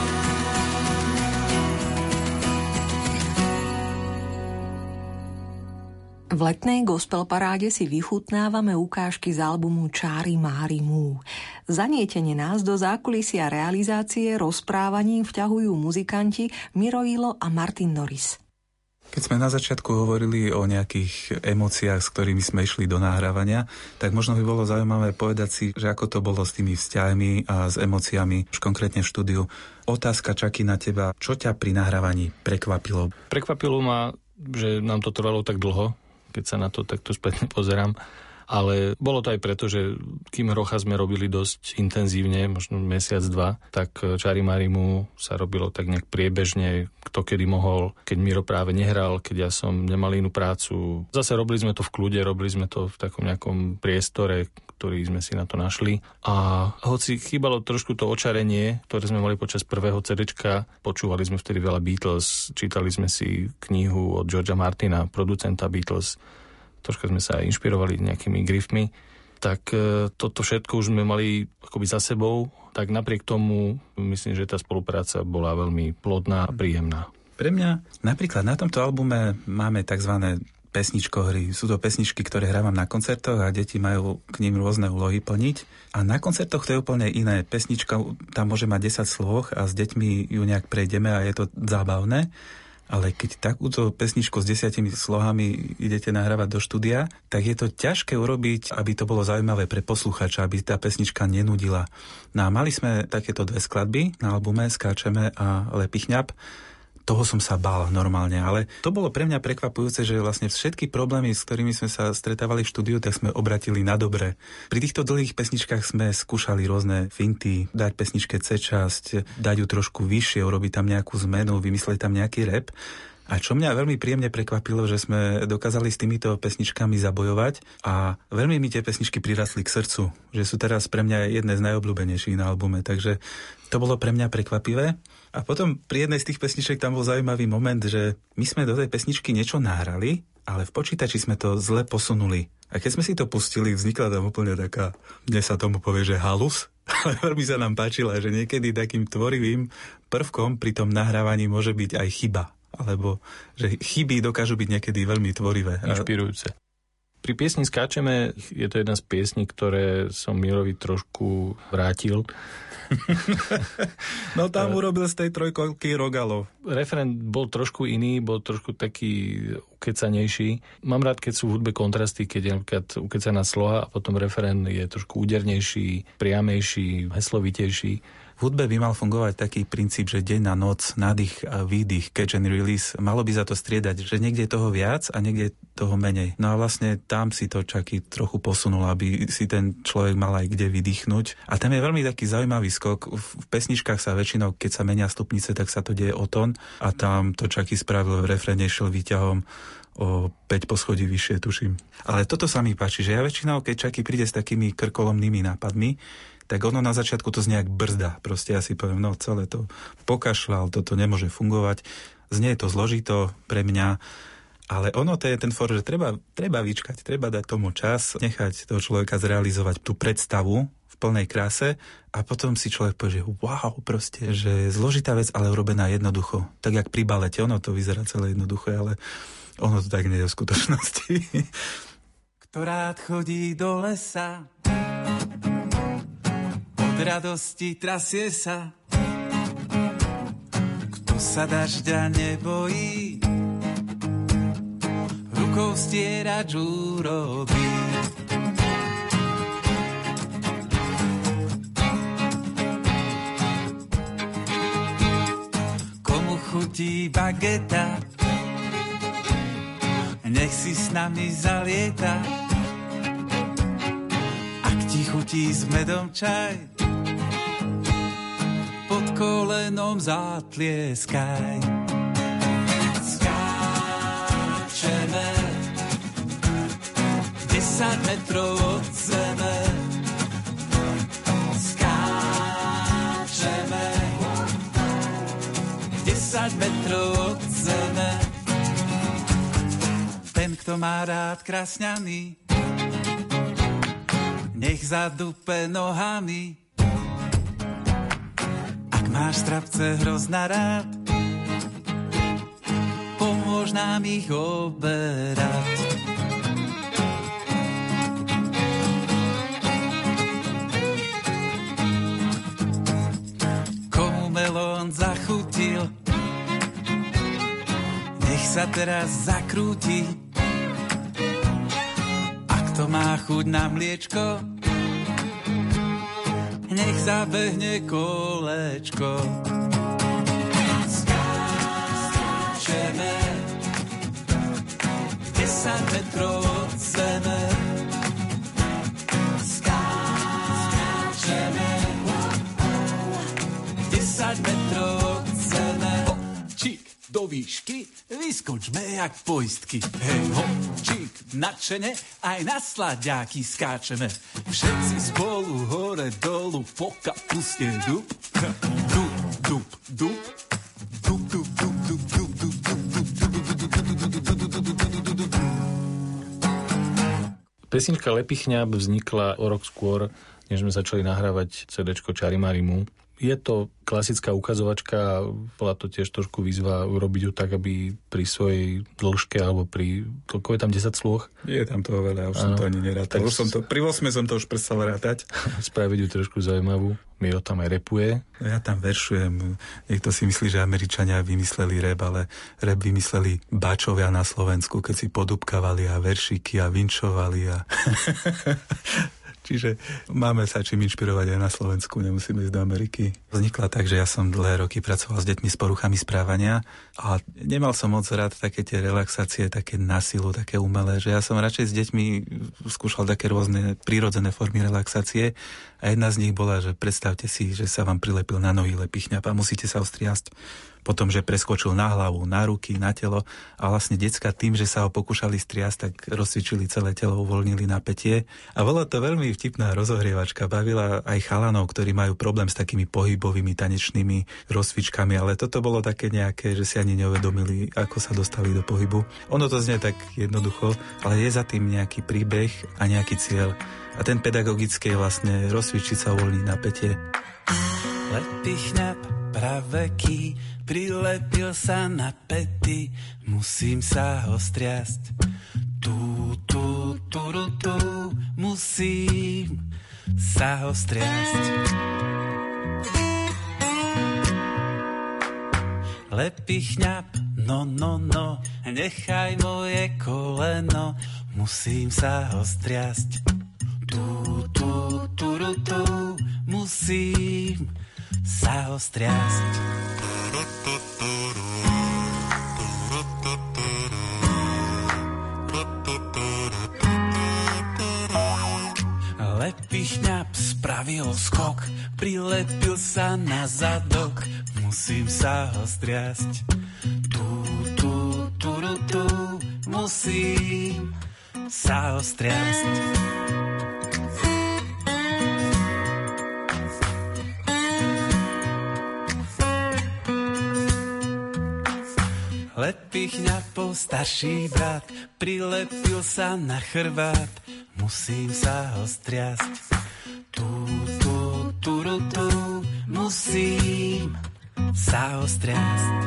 Speaker 1: V letnej gospel paráde si vychutnávame ukážky z albumu Čári Mári Mú. Zanietene nás do zákulisia realizácie rozprávaním vťahujú muzikanti Miroilo a Martin Norris.
Speaker 4: Keď sme na začiatku hovorili o nejakých emóciách, s ktorými sme išli do nahrávania, tak možno by bolo zaujímavé povedať si, že ako to bolo s tými vzťahmi a s emóciami, už konkrétne v štúdiu. Otázka, Čaky, na teba, čo ťa pri nahrávaní prekvapilo?
Speaker 3: Prekvapilo ma že nám to trvalo tak dlho, keď sa na to takto spätne pozerám. Ale bolo to aj preto, že kým Hrocha sme robili dosť intenzívne, možno mesiac, dva, tak Čári Marimu sa robilo tak nejak priebežne, kto kedy mohol, keď Miro práve nehral, keď ja som nemal inú prácu. Zase robili sme to v kľude, robili sme to v takom nejakom priestore, ktorý sme si na to našli. A hoci chýbalo trošku to očarenie, ktoré sme mali počas prvého CDčka, počúvali sme vtedy veľa Beatles, čítali sme si knihu od Georgea Martina, producenta Beatles, troška sme sa inšpirovali nejakými grifmi, tak toto všetko už sme mali akoby za sebou, tak napriek tomu myslím, že tá spolupráca bola veľmi plodná a príjemná.
Speaker 4: Pre mňa napríklad na tomto albume máme tzv. Pesničkohry. Sú to pesničky, ktoré hrávam na koncertoch a deti majú k ním rôzne úlohy plniť. A na koncertoch to je úplne iné. Pesnička tam môže mať desať slôh a s deťmi ju nejak prejdeme a je to zábavné. Ale keď takúto pesničku s desiatimi slohami idete nahrávať do štúdia, tak je to ťažké urobiť, aby to bolo zaujímavé pre posluchača, aby tá pesnička nenudila. No a mali sme takéto dve skladby na albume Skáčeme a Lepichňap. Toho som sa bál normálne, ale to bolo pre mňa prekvapujúce, že vlastne všetky problémy, s ktorými sme sa stretávali v štúdiu, tak sme obratili na dobre. Pri týchto dlhých pesničkách sme skúšali rôzne finty, dať pesničke C-časť, dať ju trošku vyššie, urobiť tam nejakú zmenu, vymyslieť tam nejaký rap. A čo mňa veľmi príjemne prekvapilo, že sme dokázali s týmito pesničkami zabojovať a veľmi mi tie pesničky prirastli k srdcu, že sú teraz pre mňa jedné z najobľúbenejších na albume, takže to bolo pre mňa prekvapivé. A potom pri jednej z tých pesniček tam bol zaujímavý moment, že my sme do tej pesničky niečo nahrali, ale v počítači sme to zle posunuli. A keď sme si to pustili, vznikla tam úplne taká, dnes sa tomu povie, že halus, ale veľmi sa nám páčila, že niekedy takým tvorivým prvkom pri tom nahrávaní môže byť aj chyba. Alebo že chyby dokážu byť niekedy veľmi tvorivé.
Speaker 3: Inšpirujúce. Pri piesni Skáčeme je to jedna z piesní, ktoré som Mirovi trošku vrátil.
Speaker 4: No tam urobil z tej trojkolky Rogalo.
Speaker 3: Referent bol trošku iný, bol trošku taký ukecanejší. Mám rád, keď sú v hudbe kontrasty, keď je napríklad ukecaná sloha a potom referent je trošku údernejší, priamejší, heslovitejší.
Speaker 4: V hudbe by mal fungovať taký princíp, že deň na noc, nádych a výdych, catch and release. Malo by za to striedať, že niekde je toho viac a niekde je toho menej. No a vlastne tam si to Čaky trochu posunul, aby si ten človek mal aj kde vydýchnuť. A tam je veľmi taký zaujímavý skok. V pesničkách sa väčšinou, keď sa menia stupnice, tak sa to deje o tón. A tam to Čaky spravil, v refréne šiel výťahom o päť poschodí vyššie, tuším. Ale toto sa mi páči, že ja väčšinou, keď Čaky príde s takými krkolomnými nápadmi, tak ono na začiatku to znie jak brzda. Proste ja si poviem, no celé to pokašľal, toto nemôže fungovať. Znie to zložito pre mňa, ale ono to je ten for, že treba, treba vyčkať, treba dať tomu čas, nechať toho človeka zrealizovať tú predstavu v plnej kráse a potom si človek povie, že wow, proste, že zložitá vec, ale urobená jednoducho. Tak jak pri balete, ono to vyzerá celé jednoduché, ale ono to tak nie je v skutočnosti.
Speaker 2: Kto rád chodí do lesa, od radosti trasie sa, kto sa dažďa nebojí, rukou stierač urobí. Komu chutí bageta, nech si s nami zalieta. Ak ti chutí s medom čaj, pod kolenom zatlieskaj. Skáčeme desať metrov od zeme. Skáčeme desať metrov od zeme. Ten, kto má rád krasňany, nech zadupe nohami. Máš strapce hrozná rád, pomôž nám ich oberať. Komu melón zachutil, nech sa teraz zakrúti. A kto má chuť na mliečko, nech zabehne kolečko. Skáčeme metrov od zeme. Skáčeme desať metrov od zeme. Hopčík do výšky, vyskočme jak poistky. Hej, hopčík, nadšene, aj na sladiaky skáčeme. Všetci spolu hore dolu, po kapuste dub. Dub, dub, dub. Dub, dub, dub, dub, dub, dub, dub, dub, dub.
Speaker 3: Pesnička Lepichňab vznikla o rok skôr, než sme začali nahrávať cédéčko Čarimarimu. Je to klasická ukazovačka, bola to tiež trošku výzva urobiť ju tak, aby pri svojej dĺžke alebo pri... Koľko je tam desať slôch?
Speaker 4: Je tam toho veľa, už ano, som to ani nerátal. Už som to, pri osem som to už prestal rátať. Spraviť ju trošku zaujímavú. Miro tam aj repuje. Ja tam veršujem. Niekto si myslí, že Američania vymysleli rap, ale rap vymysleli bačovia na Slovensku, keď si podúbkavali a veršíky a vinčovali a... Čiže máme sa čím inšpirovať aj na Slovensku, nemusíme ísť do Ameriky. Vznikla tak, že ja som dlhé roky pracoval s deťmi s poruchami správania a nemal som moc rád také tie relaxácie, také na silu, také umelé, že ja som radšej s deťmi skúšal také rôzne prírodzené formy relaxácie a jedna z nich bola, že predstavte si, že sa vám prilepil na nohy lepichňab a musíte sa ostriasť. Potom, že preskočil na hlavu, na ruky, na telo a vlastne decka tým, že sa ho pokúšali striasť, tak rozcvičili celé telo, uvoľnili napätie. A bola to veľmi vtipná rozohrievačka, bavila aj chalanov, ktorí majú problém s takými pohybovými tanečnými rozcvičkami, ale toto bolo také nejaké, že si ani neuvedomili, ako sa dostali do pohybu. Ono to znie tak jednoducho, ale je za tým nejaký príbeh a nejaký cieľ. A ten pedagogický vlastne rozcvičiť sa, uvoľniť napätie.
Speaker 2: Lepichňab praveký prilepil sa na pety, musím sa ho striasť. Tu, tu, tu, tu, tu, musím sa ho striasť. Lepichňab, no, no, no, nechaj moje koleno, musím sa ho striasť. Tu, tu, tu, tu, tu, musím sa ho striasť. Lepichňab spravil skok, prilepil sa na zadok, musím sa ho striasť. Tu, tu, tu, tu, tu, musím sa ho striasť. Lepichňabov starší brat prilepil sa na chrbát, musím sa ho striasť. Tu, tu, tu, tu, tu, musím sa ho striasť.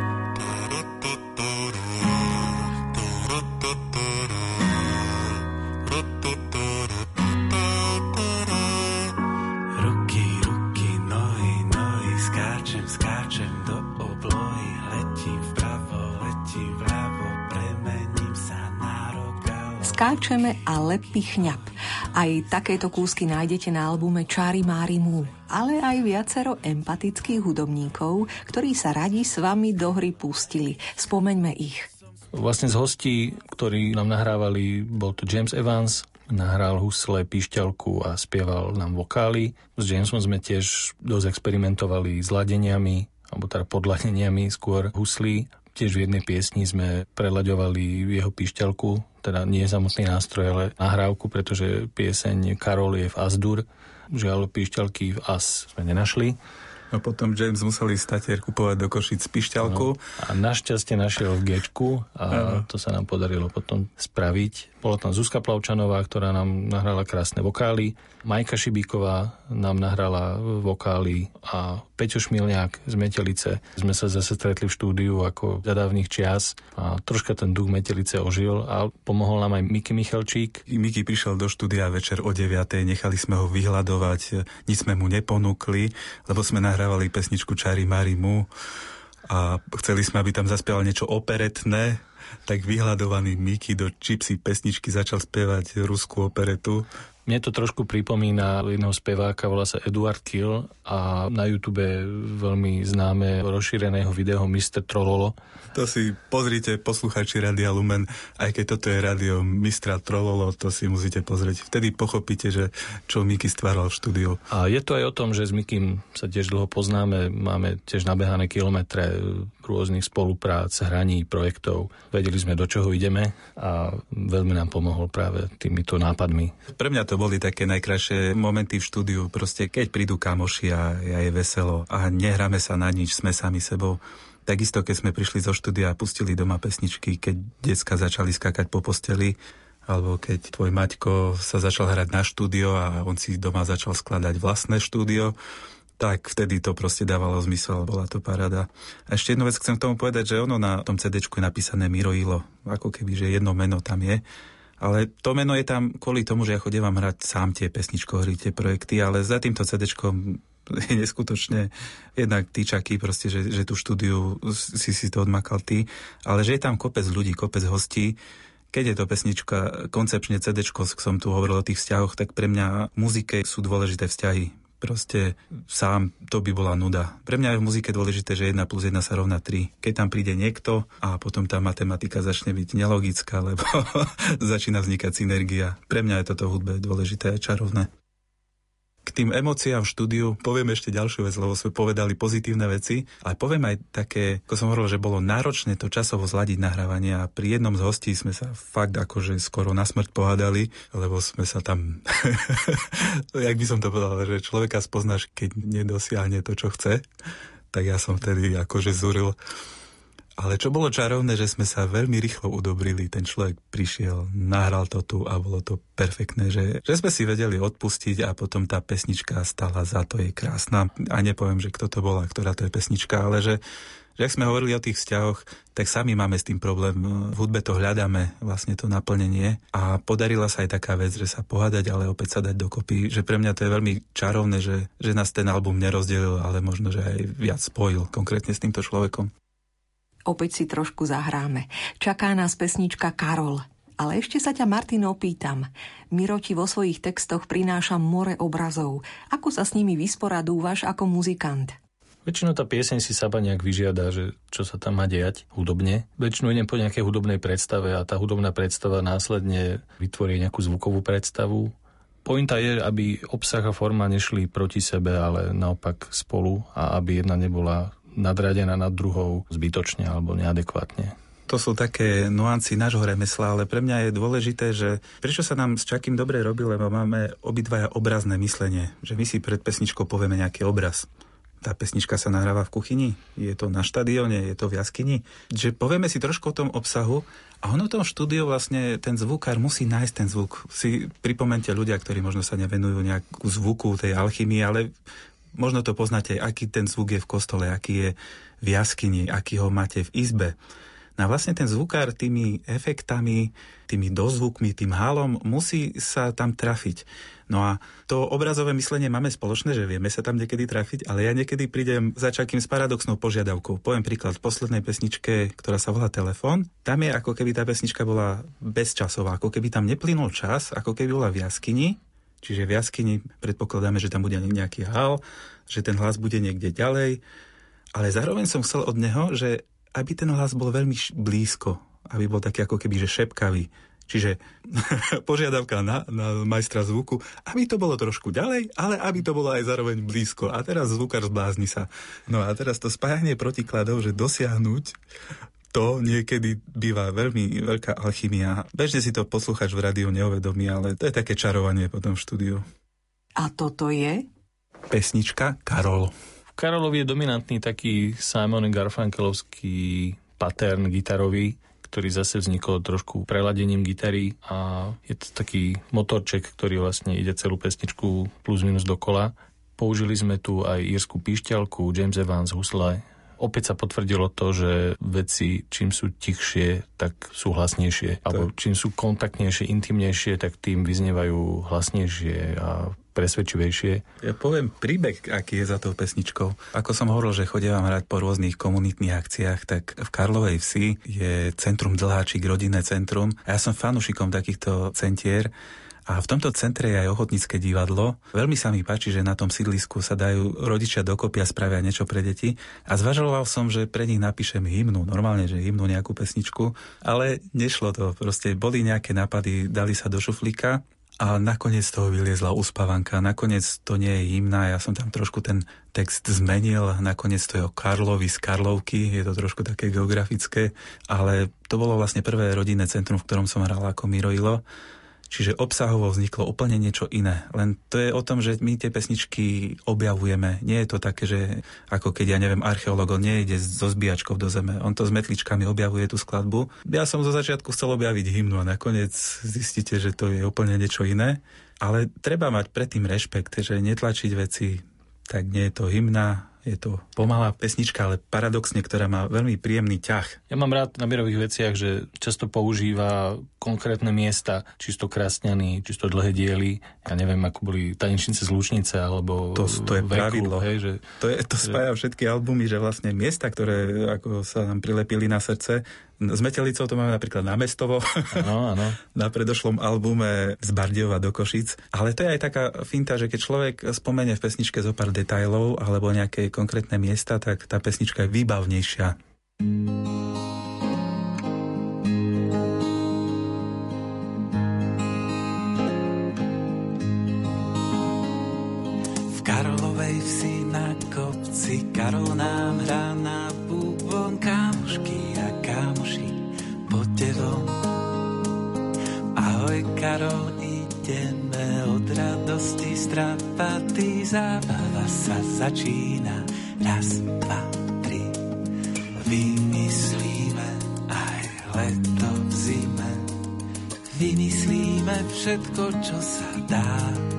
Speaker 2: Ruky, ruky, nohy, nohy, skáčem, skáčem do oblohy, letím vpravo, letím vľavo, premením sa na rogal.
Speaker 1: Skáčeme a Lepichňab. Aj takéto kúsky nájdete na albume Čarimarimu, ale aj viacero empatických hudobníkov, ktorí sa radi s vami do hry pustili. Spomeňme ich.
Speaker 3: Vlastne z hostí, ktorí nám nahrávali, bol to James Evans, nahral husle, píšťalku a spieval nám vokály. S Jamesom sme tiež dosť experimentovali s ladeniami, alebo teda podladeniami skôr huslí. Tiež v jednej piesni sme prelaďovali jeho píšťalku, teda nie samotný nástroj, ale nahrávku, pretože pieseň Karol je v As-dur. Žiaľ, píšťalky v As sme nenašli.
Speaker 4: No potom James musel ísť statier kupovať do Košíc píšťalku.
Speaker 3: No, a našťastie našiel v Gečku a ano. To sa nám podarilo potom spraviť. Bola tam Zuzka Plavčanová, ktorá nám nahrala krásne vokály. Majka Šibíková nám nahrala vokály a Peťo Šmilňák z Metelice. Sme sa zase stretli v štúdiu ako za dávnych čias a troška ten duch Metelice ožil a pomohol nám aj Miky Michalčík.
Speaker 4: Miky prišiel do štúdia večer o deviatej, nechali sme ho vyhľadovať, nič sme mu neponúkli, lebo sme nahrávali pesničku Čarimarimu a chceli sme, aby tam zaspieval niečo operetné. Tak vyhľadovaný Miky do čipsy pesničky začal spievať ruskú operetu.
Speaker 3: Mne to trošku pripomína jedného speváka, volá sa Eduard Kill a na YouTube veľmi známe rozšíreného videa mister Trololo.
Speaker 4: To si pozrite, posluchači Rádia Lumen, aj keď toto je rádio mistra Trololo, to si musíte pozrieť. Vtedy pochopíte, že čo Miky stváral v štúdiu.
Speaker 3: A je to aj o tom, že s Mikym sa tiež dlho poznáme, máme tiež nabehané kilometre rôznych spoluprác, hraní, projektov. Vedeli sme, do čoho ideme a veľmi nám pomohol práve týmito nápadmi.
Speaker 4: Pre mňa to boli také najkrajšie momenty v štúdiu, proste keď prídu kamoši a je veselo a nehráme sa na nič, sme sami sebou. Takisto, keď sme prišli zo štúdia a pustili doma pesničky, keď decka začali skakať po posteli, alebo keď tvoj Maťko sa začal hrať na štúdio a on si doma začal skladať vlastné štúdio, tak vtedy to proste dávalo zmysel, bola to paráda. A ešte jednu vec chcem k tomu povedať, že ono na tom cé déčku je napísané Miro Ilo, ako keby, že jedno meno tam je. Ale to meno je tam kvôli tomu, že ja chodím vám hrať sám tie pesničkohry, tie projekty, ale za týmto cé déčkom je neskutočne jednak týčaky, proste, že, že tú štúdiu si si to odmakal ty, ale že je tam kopec ľudí, kopec hostí. Keď je to pesnička, koncepčne cé déčko, som tu hovoril o tých vzťahoch, tak pre mňa v muzike sú dôležité vzťahy. Proste sám to by bola nuda. Pre mňa je v muzike dôležité, že jedna plus jedna sa rovná tri. Keď tam príde niekto a potom tá matematika začne byť nelogická, lebo začína vznikať synergia. Pre mňa je toto v hudbe dôležité a čarovné. K tým emóciám v štúdiu poviem ešte ďalšiu vec, lebo sme povedali pozitívne veci, ale poviem aj také, ako som hovoril, že bolo náročné to časovo zladiť nahrávanie a pri jednom z hostí sme sa fakt akože skoro na smrť pohádali, lebo sme sa tam, jak by som to povedal, že človeka spoznáš, keď nedosiahne to, čo chce, tak ja som vtedy akože zúril. Ale čo bolo čarovné, že sme sa veľmi rýchlo udobrili. Ten človek prišiel, nahral to tu a bolo to perfektné, že, že sme si vedeli odpustiť a potom tá pesnička stala za to, je krásna. A nepoviem, že kto to bola, ktorá to je pesnička, ale že, že ak sme hovorili o tých vzťahoch, tak sami máme s tým problém. V hudbe to hľadáme, vlastne to naplnenie. A podarila sa aj taká vec, že sa pohádať, ale opäť sa dať dokopy. Že pre mňa to je veľmi čarovné, že, že nás ten album nerozdelil, ale možno, že aj viac spojil konkrétne s týmto človekom.
Speaker 1: Opäť si trošku zahráme. Čaká nás pesnička Karol. Ale ešte sa ťa, Martin, opýtam. Miro ti vo svojich textoch prináša more obrazov. Ako sa s nimi vysporadúvaš ako muzikant?
Speaker 3: Väčšinou tá pieseň si saba nejak vyžiada, že čo sa tam má dejať hudobne. Väčšinou idem po nejakej hudobnej predstave a tá hudobná predstava následne vytvorí nejakú zvukovú predstavu. Pointa je, aby obsah a forma nešli proti sebe, ale naopak spolu a aby jedna nebola nadradená nad druhou zbytočne alebo neadekvátne.
Speaker 4: To sú také nuancy nášho remesla, ale pre mňa je dôležité, že prečo sa nám s Čakým dobre robí, lebo máme obidvaja obrazné myslenie, že my si pred pesničkou povieme nejaký obraz. Tá pesnička sa nahráva v kuchyni, je to na štadióne, je to v jaskyni. Že povieme si trošku o tom obsahu a ono v tom štúdiu vlastne ten zvukár musí nájsť ten zvuk. Si pripomente ľudia, ktorí možno sa nevenujú nejakú zvuku tej alchymii, ale možno to poznáte, aký ten zvuk je v kostole, aký je v jaskyni, aký ho máte v izbe. No a vlastne ten zvukár tými efektami, tými dozvukmi, tým halom musí sa tam trafiť. No a to obrazové myslenie máme spoločné, že vieme sa tam niekedy trafiť, ale ja niekedy prídem za Čakým s paradoxnou požiadavkou. Poviem príklad, v poslednej pesničke, ktorá sa volá Telefón, tam je ako keby tá pesnička bola bezčasová, ako keby tam neplynul čas, ako keby bola v jaskyni. Čiže v jaskyni predpokladáme, že tam bude nejaký hal, že ten hlas bude niekde ďalej, ale zároveň som chcel od neho, že aby ten hlas bol veľmi blízko, aby bol taký ako keby, že šepkavý. Čiže požiadavka na, na majstra zvuku, aby to bolo trošku ďalej, ale aby to bolo aj zároveň blízko. A teraz zvukár zblázni sa. No a teraz to spájanie protikladov, že dosiahnuť to niekedy býva veľmi veľká alchymia. Bežne si to poslucháč v rádiu neuvedomí, ale to je také čarovanie potom v štúdiu.
Speaker 1: A toto je?
Speaker 4: Pesnička Karol.
Speaker 3: V Karolovi je dominantný taký Simon Garfunkelovský pattern gitarový, ktorý zase vznikol trošku preladením gitary a je to taký motorček, ktorý vlastne ide celú pesničku plus minus dokola. Použili sme tu aj írsku píšťalku, James Evans, husle. Opäť sa potvrdilo to, že veci, čím sú tichšie, tak sú hlasnejšie. Alebo čím sú kontaktnejšie, intimnejšie, tak tým vyznievajú hlasnejšie a presvedčivejšie.
Speaker 4: Ja poviem príbeh, aký je za tou pesničkou. Ako som hovoril, že chodievam hrať po rôznych komunitných akciách, tak v Karlovej Vsi je centrum Dlháčik, rodinné centrum. A ja som fanúšikom takýchto centier. A v tomto centre je aj ochotnícke divadlo. Veľmi sa mi páči, že na tom sídlisku sa dajú rodičia dokopy a spravia niečo pre deti. A zvažoval som, že pre nich napíšem hymnu. Normálne, že hymnu, nejakú pesničku. Ale nešlo to. Proste boli nejaké nápady, dali sa do šuflíka. A nakoniec toho vyliezla uspávanka. Nakoniec to nie je hymna, ja som tam trošku ten text zmenil. Nakoniec to je o Karlovi z Karlovky, je to trošku také geografické. Ale to bolo vlastne prvé rodinné centrum, v ktorom som hral ako Miroilo. Čiže obsahovo vzniklo úplne niečo iné. Len to je o tom, že my tie pesničky objavujeme. Nie je to také, že ako keď, ja neviem, archeológ nejde so zbíjačkou do zeme. On to s metličkami objavuje tú skladbu. Ja som zo začiatku chcel objaviť hymnu a nakoniec zistíte, že to je úplne niečo iné. Ale treba mať predtým rešpekt, že netlačiť veci, tak nie je to hymna, je to pomalá pesnička, ale paradoxne, ktorá má veľmi príjemný ťah.
Speaker 3: Ja mám rád na Mirových veciach, že často používa konkrétne miesta, čisto Krásňany, čisto Dlhé diely. Ja neviem, ako boli Tanečnice z Lučnice, alebo
Speaker 4: to, to je
Speaker 3: Veku,
Speaker 4: pravidlo.
Speaker 3: Hej, že,
Speaker 4: to, je, to spája všetky albumy, že vlastne miesta, ktoré ako sa nám prilepili na srdce. S Metelicou to máme napríklad na Mestovo,
Speaker 3: áno, áno.
Speaker 4: na predošlom albume z Bardejova do Košic. Ale to je aj taká finta, že keď človek spomenie v pesničke zo pár detailov alebo nejaké konkrétne miesta, tak tá pesnička je výbavnejšia.
Speaker 2: V Karolovej vsi na kopci Karol nám hrá na bubon. Kámošky a kámoši, poďte von. Ahoj Karol, ideme od radosti strapatý. Zábava sa začína. Raz, dva, tri. Vymyslíme aj leto v zime. Vymyslíme všetko, čo sa dá.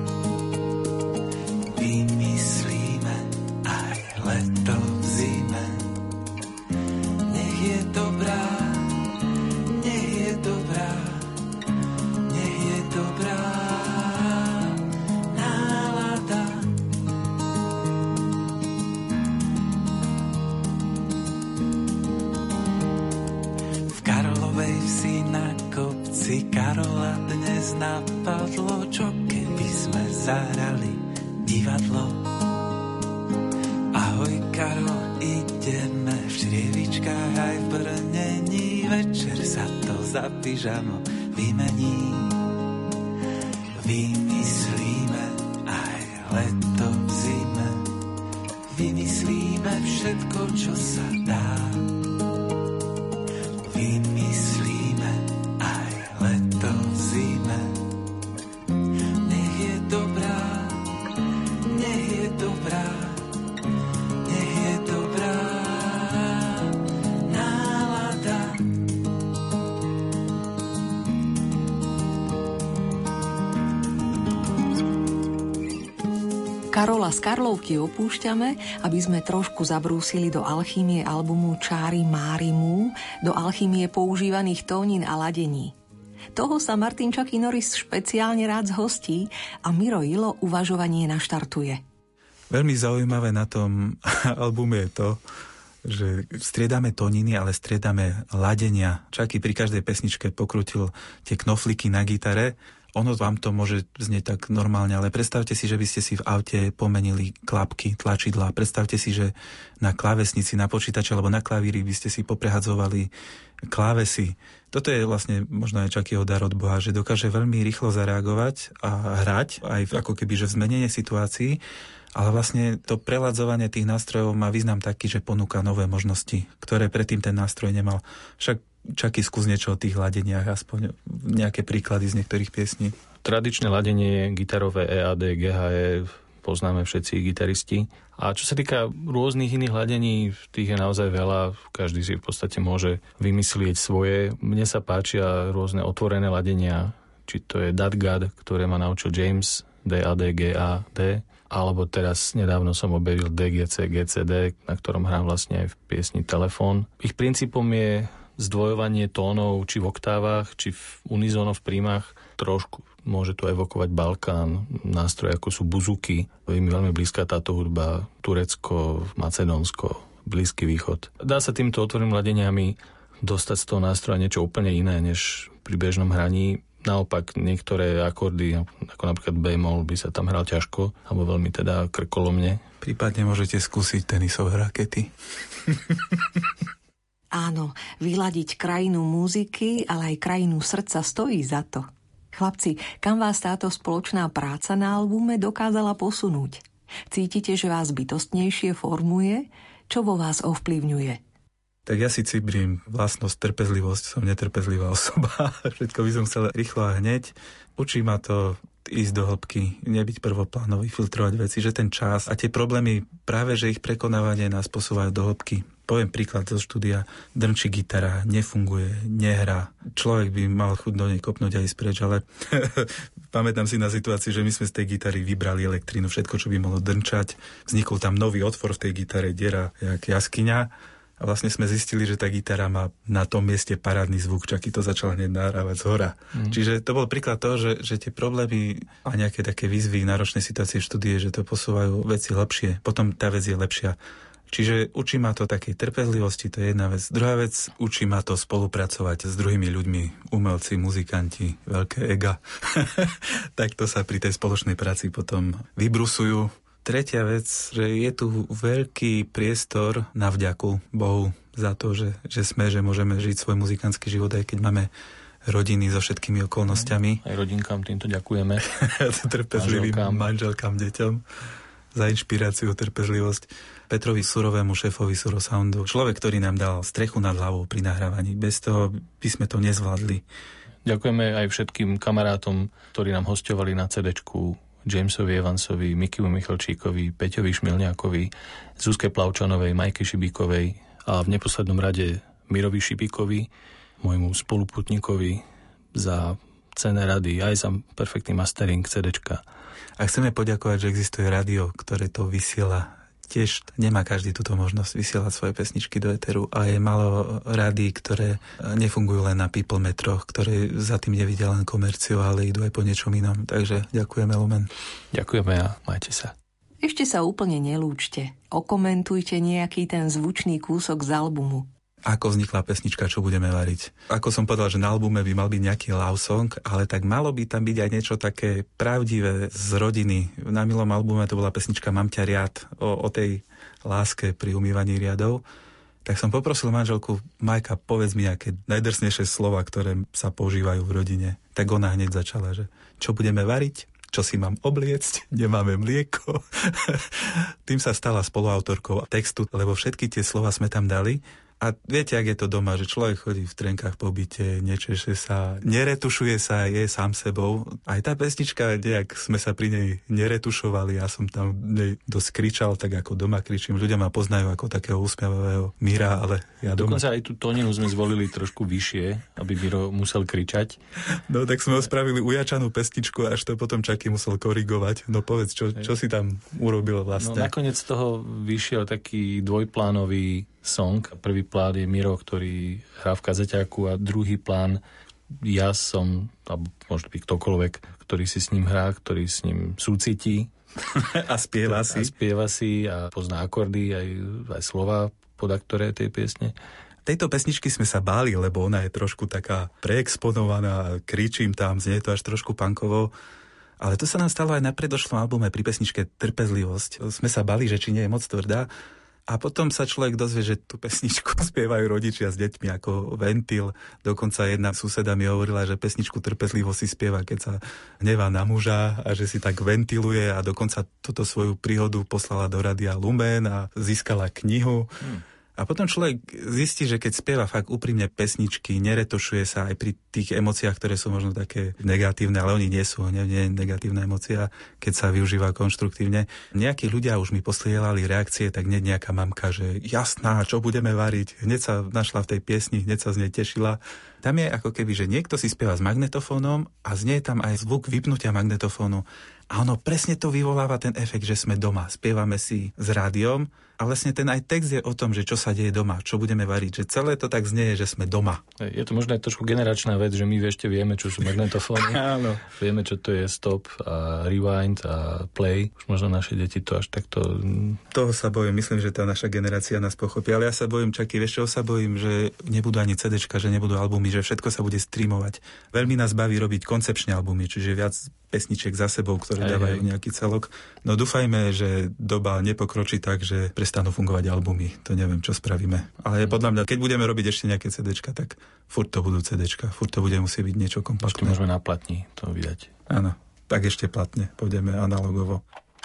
Speaker 2: Vymyslíme aj leto v zime. Nech je dobrá, nech je dobrá, nech je dobrá nálada. V Karolovej vsi na kopci Karola dnes napadlo, čo keby sme zahrali divadlo. Ahoj Karol, ideme v črievičkách aj v brnení. Večer sa to za pyžamo vymení. Vymyslíme aj leto v zime. Vymyslíme všetko, čo sa dá. Vymyslíme aj leto v zime. Nech je dobrá, nech je dobrá, nech je dobrá nálada.
Speaker 1: Karola z Karlovky opúšťame, aby sme trošku zabrúsili do alchýmie albumu Čári mári mú, do alchýmie používaných tónin a ladení. Toho sa Martin Chucky Norris špeciálne rád zhostí a Miro Ilo uvažovanie naštartuje.
Speaker 4: Veľmi zaujímavé na tom albume je to, že striedame tóniny, ale striedame ladenia. Chucky pri každej pesničke pokrutil tie knoflíky na gitare. Ono vám to môže znieť tak normálne, ale predstavte si, že by ste si v aute pomenili klapky, tlačidlá. Predstavte si, že na klávesnici, na počítači alebo na klavíri by ste si poprehadzovali klávesy. Toto je vlastne možno aj Chuckyho dar od Boha, že dokáže veľmi rýchlo zareagovať a hrať, aj ako keby že v zmenenie situácií, ale vlastne to preladzovanie tých nástrojov má význam taký, že ponúka nové možnosti, ktoré predtým ten nástroj nemal. Však Chucky, skús niečo o tých ladeniach, aspoň nejaké príklady z niektorých piesní.
Speaker 3: Tradičné ladenie je gitarové E A D, G H E, poznáme všetci gitaristi. A čo sa týka rôznych iných ladení, tých je naozaj veľa, každý si v podstate môže vymyslieť svoje. Mne sa páčia rôzne otvorené ladenia, či to je DAT-GAD, ktoré ma naučil James, D A D G A D, alebo teraz nedávno som objavil D G C G C D, na ktorom hrám vlastne aj v piesni Telefón. Ich princípom je zdvojovanie tónov, či v oktávach, či v unizónoch, v príjmach. Trošku môže to evokovať Balkán, nástroje ako sú buzuky. Je mi veľmi blízka táto hudba, Turecko, Macedónsko, Blízky východ. Dá sa týmto otvorenými ladeniami dostať z toho nástroja niečo úplne iné, než pri bežnom hraní. naopak niektoré akordy, ako napríklad bémol, by sa tam hral ťažko, alebo veľmi teda krkolomne.
Speaker 4: Prípadne môžete skúsiť tenisové rakety.
Speaker 1: Áno, vyladiť krajinu muziky, ale aj krajinu srdca stojí za to. Chlapci, kam vás táto spoločná práca na albume dokázala posunúť? Cítite, že vás bytostnejšie formuje? Čo vo vás ovplyvňuje?
Speaker 4: Tak ja si cibrím vlastnosť trpezlivosť, som netrpezlivá osoba, všetko by som chcel rýchlo a hneď. Učí ma to ísť do hĺbky, nebyť prvoplánový, filtrovať veci, že ten čas a tie problémy, práve že ich prekonávanie nás posúvajú do hĺbky. Poviem príklad zo štúdia, drnčí gitara, nefunguje, nehrá. Človek by mal chuť do nej kopnúť a ísť preč, ale pamätám si na situáciu, že my sme z tej gitary vybrali elektrínu, všetko, čo by mohlo drnčať. Vznikol tam nový otvor v tej gitare, diera, jak jaskyňa. A vlastne sme zistili, že tá gitara má na tom mieste parádny zvuk, čaky to začal hneď nahrávať zhora. Mm. Čiže to bol príklad toho, že, že tie problémy a nejaké také výzvy, náročné situácie v štúdie, že to posúvajú veci lepšie. Potom tá vec je lepšia. Čiže učí ma to takej trpezlivosti, to je jedna vec. Druhá vec, učí ma to spolupracovať s druhými ľuďmi, umelci, muzikanti, veľké ega. Tak to sa pri tej spoločnej práci potom vybrusujú. Tretia vec, že je tu veľký priestor na vďaku Bohu za to, že, že sme, že môžeme žiť svoj muzikantský život, aj keď máme rodiny so všetkými okolnostiami.
Speaker 3: Aj rodinkám týmto ďakujeme.
Speaker 4: Trpezlivým manželkám. manželkám, deťom za inšpiráciu, trpezlivosť. Petrovi Surovému, šéfovi Surosoundu. Človek, ktorý nám dal strechu nad hlavou pri nahrávaní. Bez toho by sme to nezvládli.
Speaker 3: Ďakujeme aj všetkým kamarátom, ktorí nám hosťovali na cédečku, Jamesovi Evansovi, Mikimu Michalčíkovi, Peťovi Šmilňákovi, Zuzke Plavčanovej, Majke Šibíkovej a v neposlednom rade Mirovi Šibíkovi, môjmu spoluputníkovi, za cenné rady, aj za perfektný mastering cédečka.
Speaker 4: A chceme poďakovať, že existuje rádio, ktoré to vysiela. Tiež nemá každý túto možnosť vysielať svoje pesničky do éteru a je málo rádií, ktoré nefungujú len na people metroch, ktoré za tým nevidia len komerciu, ale idú aj po niečom inom. Takže ďakujeme, Lumen.
Speaker 3: Ďakujeme a majte sa.
Speaker 1: Ešte sa úplne nelúčte. Okomentujte nejaký ten zvučný kúsok z albumu.
Speaker 4: Ako vznikla pesnička, čo budeme variť. Ako som povedal, že na albume by mal byť nejaký love song, ale tak malo by tam byť aj niečo také pravdivé z rodiny. Na milom albume to bola pesnička Mám ťa riad, o, o tej láske pri umývaní riadov. Tak som poprosil manželku, Majka, povedz mi nejaké najdrsnejšie slova, ktoré sa používajú v rodine. Tak ona hneď začala, že čo budeme variť? Čo si mám obliecť, nemáme mlieko. Tým sa stala spoluautorkou textu, lebo všetky tie slova sme tam dali. A viete, ak je to doma, že človek chodí v trenkách po byte, nečeše sa, neretušuje sa, je sám sebou. Aj tá pesnička, nejak sme sa pri nej neretušovali, ja som tam nej dosť kričal, tak ako doma kričím. Ľudia ma poznajú ako takého úsmievavého Míra, ale ja doma...
Speaker 3: Dokonca aj tú tóninu sme zvolili trošku vyššie, aby Miro musel kričať.
Speaker 4: No tak sme ho spravili ujačanú pesničku, až to potom Čaky musel korigovať. No povedz, čo, čo si tam urobil vlastne?
Speaker 3: No nakoniec z toho vyšiel taký dvojplánový song. Prvý plán je Miro, ktorý hrá v kazeťáku a druhý plán ja som, alebo možno by ktokoľvek, ktorý si s ním hrá, ktorý s ním súcití.
Speaker 4: A spieva si.
Speaker 3: A spieva si a pozná akordy, aj, aj slova podľa ktoré tej piesne.
Speaker 4: Tejto pesničky sme sa báli, lebo ona je trošku taká preexponovaná, kričím tam, znie to až trošku punkovo. Ale to sa nám stalo aj na predošlom albume pri pesničke Trpezlivosť. Sme sa báli, že či nie je moc tvrdá. A potom sa človek dozvie, že tú pesničku spievajú rodičia s deťmi ako ventil. Dokonca jedna suseda mi hovorila, že pesničku Trpezlivo si spieva, keď sa hnevá na muža a že si tak ventiluje a dokonca túto svoju príhodu poslala do Rádia Lumen a získala knihu. Hmm. A potom človek zistí, že keď spieva fakt úprimne pesničky, neretušuje sa aj pri tých emóciách, ktoré sú možno také negatívne, ale oni nie sú, nie, nie je negatívna emócia, keď sa využíva konštruktívne. Nejakí ľudia už mi posielali reakcie, tak hneď nejaká mamka, že jasná, čo budeme variť. Hneď sa našla v tej piesni, hneď sa z nej tešila. Tam je ako keby, že niekto si spieva s magnetofónom a znie tam aj zvuk vypnutia magnetofónu. A ono presne to vyvoláva ten efekt, že sme doma. Spievame si s rádiom a vlastne ten aj text je o tom, že čo sa deje doma, čo budeme variť. Že celé to tak znie, že sme doma.
Speaker 3: Je to možno aj trošku generačná vec, že my ešte vieme, čo sú magnetofóny.
Speaker 4: Áno.
Speaker 3: Vieme, čo to je stop a rewind a play. Už možno naše deti to až takto...
Speaker 4: Toho sa bojím. Myslím, že tá naša generácia nás pochopí. Ale ja sa bojím, Čaky, vieš čo sa bojím, že nebudú ani cédečka, že nebudú albumy, že všetko sa bude streamovať. Veľmi nás baví robiť koncepčne albumy, čiže viac pesničiek za sebou, ktoré aj, dávajú aj nejaký celok. No dúfajme, že doba nepokročí tak, že prestanú fungovať albumy. To neviem, čo spravíme. Ale podľa mňa, keď budeme robiť ešte nejaké cédečka, tak furt to budú cédečka. Furt to bude musieť byť niečo kompaktné.
Speaker 3: Ešte môžeme na platni to vydať.
Speaker 4: Áno, tak ešte platne. Pôjdeme analogovo.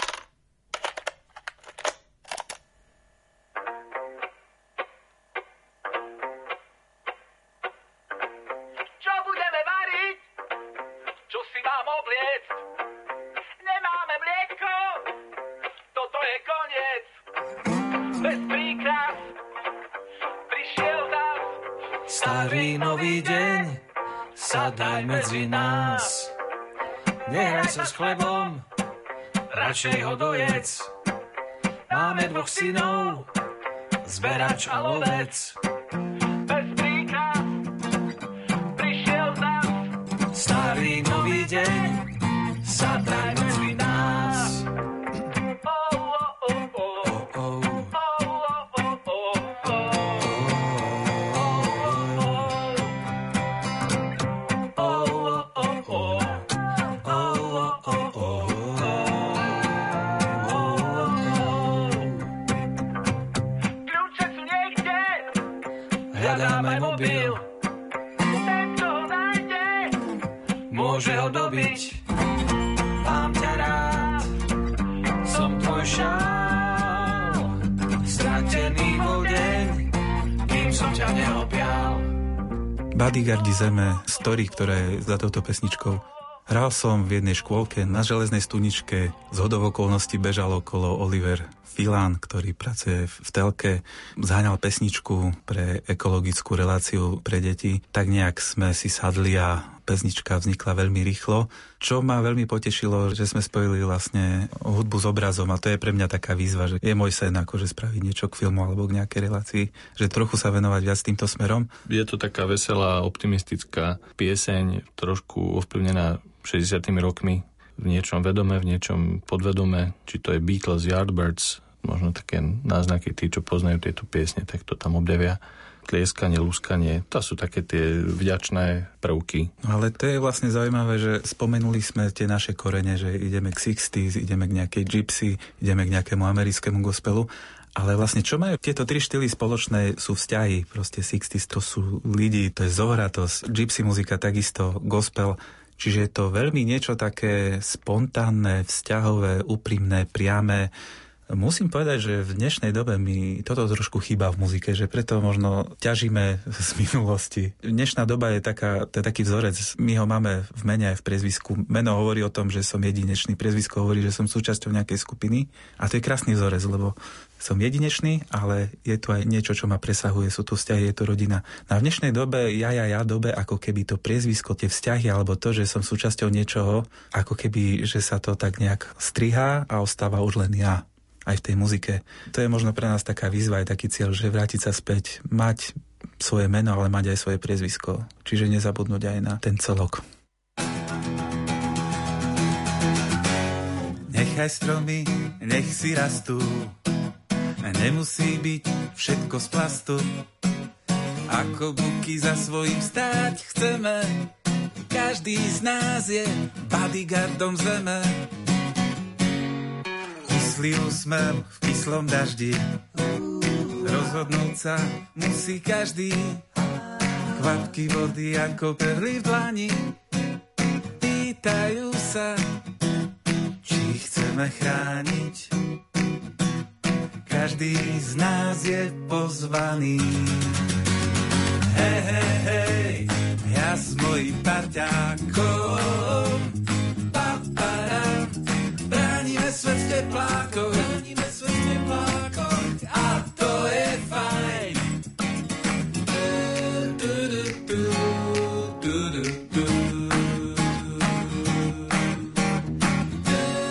Speaker 2: Starý nový deň sa daj medzi nás. Nehraj sa s chlebom, radšej ho dojedz. Máme dvoch synov, zberač a lovec. Bez príkaz prišiel zas. Starý nový deň sa daj medzi nás. Hľadáme mobil, ten, kto ho nájde, môže ho dobiť. Mám ťa rád, som tvoj šál, stratený bol deň, kým som ťa neopial.
Speaker 4: Bodyguardi zeme, story, ktoré je za touto pesničkou. Hral som v jednej škôlke na železnej stuničke, z hodou okolností bežal okolo Oliver Filan, ktorý pracuje v telke, zháňal pesničku pre ekologickú reláciu pre deti. Tak nejak sme si sadli a pesnička vznikla veľmi rýchlo, čo ma veľmi potešilo, že sme spojili vlastne hudbu s obrazom a to je pre mňa taká výzva, že je môj sen akože spraviť niečo k filmu alebo k nejakej relácii, že trochu sa venovať viac týmto smerom.
Speaker 3: Je to taká veselá, optimistická pieseň, trošku ovplyvnená šesťdesiatych rokmi, v niečom vedome, v niečom podvedome, či to je Beatles, Yardbirds, možno také náznaky, tí, čo poznajú tieto piesne, tak to tam objavia. Tlieskanie, lúskanie, to sú také tie vďačné prvky.
Speaker 4: Ale to je vlastne zaujímavé, že spomenuli sme tie naše korene, že ideme k šesťdesiatym, ideme k nejakej gypsy, ideme k nejakému americkému gospelu, ale vlastne čo majú tieto tri štýly spoločné sú vzťahy. Proste šesťdesiaty to sú lidi, to je zohratosť, gypsy muzika takisto, gospel. Čiže je to veľmi niečo také spontánne, vzťahové, úprimné, priame. Musím povedať, že v dnešnej dobe mi toto trošku chýba v muzike, že preto možno ťažíme z minulosti. Dnešná doba je taká, to je taký vzorec. My ho máme v mene aj v priezvisku. Meno hovorí o tom, že som jedinečný. Priezvisko hovorí, že som súčasťou nejakej skupiny. A to je krásny vzorec, lebo som jedinečný, ale je tu aj niečo, čo ma presahuje. Sú tu vzťahy, je to rodina. No a v dnešnej dobe, ja, ja, ja dobe, ako keby to priezvisko, tie vzťahy, alebo to, že som súčasťou niečoho, ako keby, že sa to tak nejak strihá a ostáva už len ja. Aj v tej muzike. To je možno pre nás taká výzva, aj taký cieľ, že vrátiť sa späť, mať svoje meno, ale mať aj svoje priezvisko. Čiže nezabudnúť aj na ten celok.
Speaker 2: Nechaj stromy, nech si rastú, nemusí byť všetko z plastu. Ako buky za svojím stáť chceme, každý z nás je bodyguardom zeme. Kyslý úsmev v kyslom daždi, rozhodnúť sa musí každý. Kvapky vody ako perly v dlani, pýtajú sa, či chceme chrániť. Každý z nás je pozvaný. Hej, hej, hej, ja s mojím parťákom, paparam, bránime svet v teplákoch, bránime svet v teplákoch, a to je fajn. Du, du, du, du, du, du.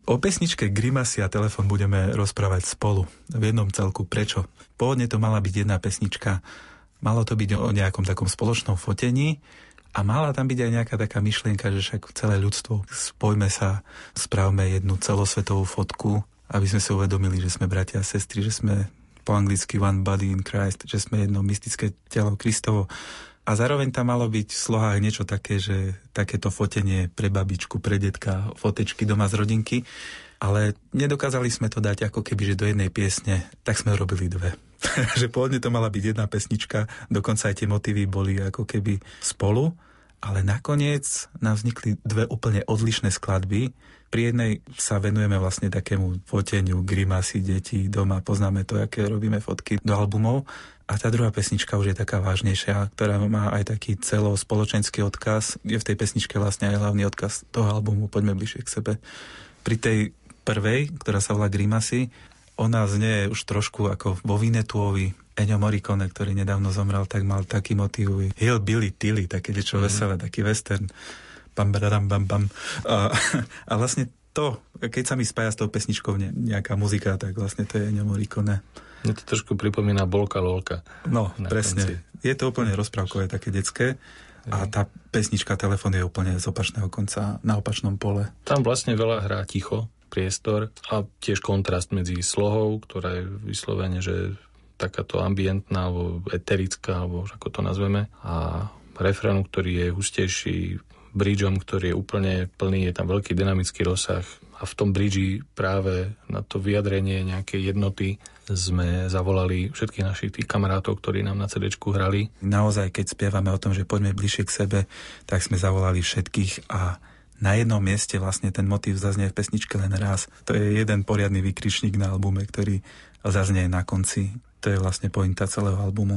Speaker 4: O pesničke Grimasy a telefon budeme rozprávať spolu v jednom celku. Prečo? Pôvodne to mala byť jedna pesnička, malo to byť o nejakom takom spoločnom fotení a mala tam byť aj nejaká taká myšlienka, že však celé ľudstvo, spojme sa, spravme jednu celosvetovú fotku, aby sme si uvedomili, že sme bratia a sestry, že sme po anglicky one body in Christ, že sme jedno mystické telo Kristovo. A zároveň tam malo byť v slohách niečo také, že takéto fotenie pre babičku, pre detka, fotečky doma z rodinky, ale nedokázali sme to dať ako keby, že do jednej piesne, tak sme robili dve. Že pôvodne to mala byť jedna pesnička, dokonca aj tie motívy boli ako keby spolu, ale nakoniec nám vznikli dve úplne odlišné skladby. Pri jednej sa venujeme vlastne takému foteniu, grimasy detí doma, poznáme to, aké robíme fotky do albumov. A tá druhá pesnička už je taká vážnejšia, ktorá má aj taký celospoločenský odkaz. Je v tej pesničke vlastne aj hlavný odkaz toho albumu Poďme bližšie k sebe. Pri tej prvej, ktorá sa volá Grimasy, ona znie už trošku ako vo Vinetuovi. Ennio Morricone, ktorý nedávno zomrel, tak mal taký motív Hillbilly Tilly, také niečo mm. veselé, taký western. Bam, bam, bam, bam. A, a vlastne to, keď sa mi spája s tou pesničkou nejaká muzika, tak vlastne to je Ennio Morricone.
Speaker 3: Mne to trošku pripomína Bolka Lolka.
Speaker 4: No, presne. Konci. Je to úplne rozprávkové, také detské. A tá pesnička Telefón je úplne z opačného konca, na opačnom pole.
Speaker 3: Tam vlastne veľa hrá ticho, priestor a tiež kontrast medzi slohou, ktorá je vyslovene, že takáto ambientná, alebo eterická, alebo ako to nazveme, a refrénu, ktorý je hustejší, bridgeom, ktorý je úplne plný, je tam veľký dynamický rozsah. A v tom bridži práve na to vyjadrenie nejakej jednoty sme zavolali všetkých našich tých kamarátov, ktorí nám na cé déčku hrali.
Speaker 4: Naozaj, keď spievame o tom, že poďme bližšie k sebe, tak sme zavolali všetkých a na jednom mieste vlastne ten motív zaznie v pesničke len raz. To je jeden poriadny výkričník na albume, ktorý zaznie na konci. To je vlastne pointa celého albumu.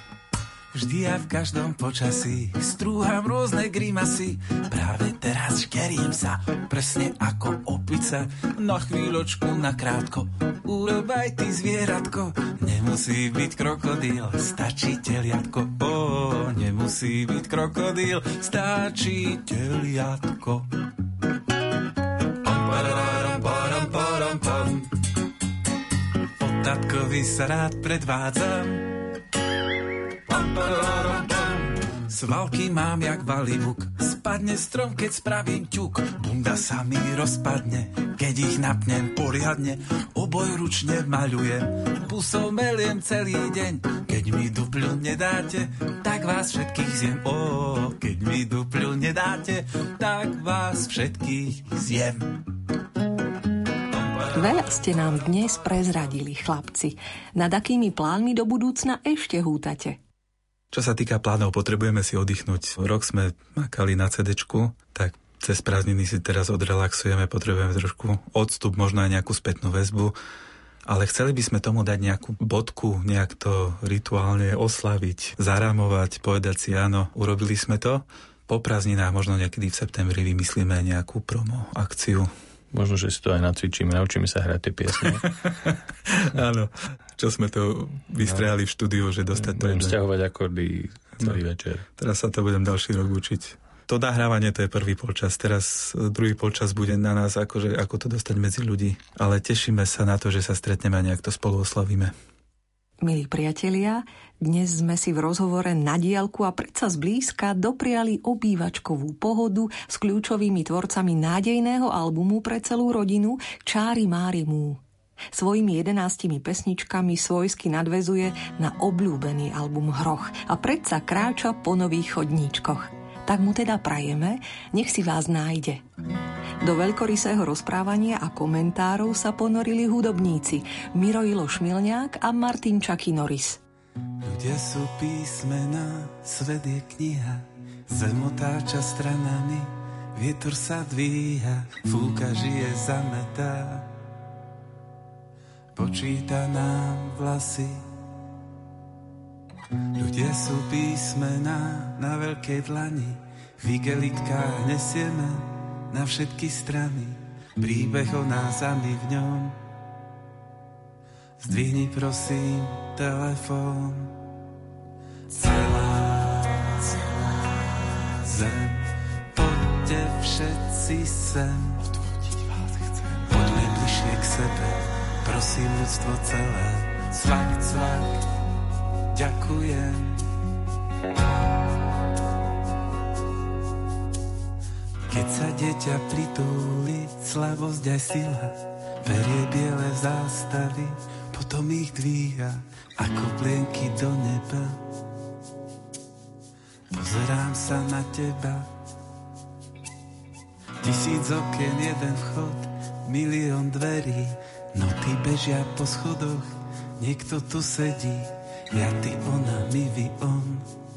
Speaker 2: Vždy a v každom počasí strúham rôzne grimasy. Práve teraz škerím sa, presne ako opica. Na chvíľočku, na krátko, urob aj ty zvieratko. Nemusí byť krokodíl, stačí teliatko. Ó, nemusí byť krokodíl, stačí teliatko. O tatkovi sa rád predvádzam. Svalky mám jak valibuk, spadne strom, keď spravím ťuk. Bunda sa mi rozpadne, keď ich napnem poriadne. Oboj ručne maľujem, pusou meliem celý deň. Keď mi dupľu nedáte, tak vás všetkých zjem. Ó, keď mi dupľu nedáte, tak vás všetkých zjem.
Speaker 1: Veľa ste nám dnes prezradili, chlapci. Nad akými plánmi do budúcna ešte hútate?
Speaker 4: Čo sa týka plánov, potrebujeme si oddychnúť. Rok sme makali na cé déčku, tak cez prázdniny si teraz odrelaxujeme, potrebujeme trošku odstup, možno aj nejakú spätnú väzbu, ale chceli by sme tomu dať nejakú bodku, nejak to rituálne oslaviť, zarámovať, povedať si áno, urobili sme to. Po prázdninách, možno niekedy v septembri, vymyslíme nejakú promo akciu.
Speaker 3: Možno, že si to aj nacvičíme, naučíme sa hrať tie piesne.
Speaker 4: Áno, čo sme to vystrehali v štúdiu, že dostať to.
Speaker 3: Budem sťahovať akordy celý no. večer.
Speaker 4: Teraz sa to budem ďalší rok učiť. To nahrávanie, to je prvý polčas. Teraz druhý polčas bude na nás, akože, ako to dostať medzi ľudí. Ale tešíme sa na to, že sa stretneme a nejak to spolu oslavíme.
Speaker 1: Milí priatelia, dnes sme si v rozhovore na diaľku a predsa zblízka dopriali obývačkovú pohodu s kľúčovými tvorcami nádejného albumu pre celú rodinu Čári Mári Mú. Svojimi jedenástimi pesničkami svojsky nadväzuje na obľúbený album Hroch a predsa kráča po nových chodníčkoch. Tak mu teda prajeme, nech si vás nájde. Do veľkorysého rozprávania a komentárov sa ponorili hudobníci Miro Ilo Šmilňák a Martin Čaki Norris.
Speaker 2: Ľudia sú písmená, svet je kniha, zem otáča stranami, vietor sa dvíha, fúka, žije, zametá, počíta nám vlasy. Ľudia sú písmená na veľkej dlani, v igelitkách nesieme na všetky strany príbeh o nás a my v ňom. Zdvihni prosím telefón. Celá, celá zem, poďte všetci sem, odvodiť vás chcem. k sebe, prosím ľudstvo celé, cvak, cvak, ďakujem. Keď sa dieťa pritúli, slabosť aj sila, berie biele zástavy, potom ich dvíha ako plienky do neba. Pozerám sa na teba, tisíc okien, jeden vchod, milión dverí, noty bežia po schodoch, niekto tu sedí, ja, ty, ona, my, vy, on.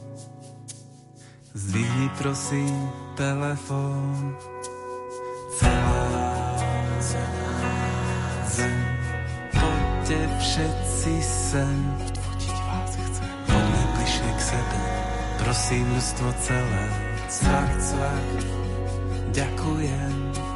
Speaker 2: Zdvihni prosím telefón. Celá, celá zem, poďte všetci sem, odfotiť vás chcem. Poďme bližšie k sebe, prosím ľudstvo celé, cvak, cvak, ďakujem.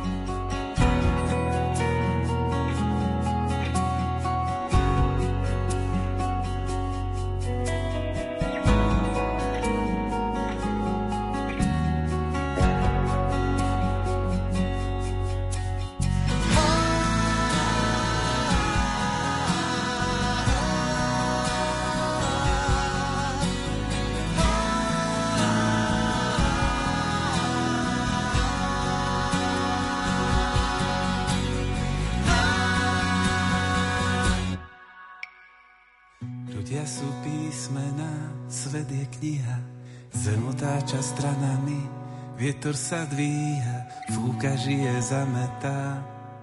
Speaker 2: Ľudia sú písmená, svet je kniha, zem otáča stranami, vietor sa dvíha, fúka, žije, zametá,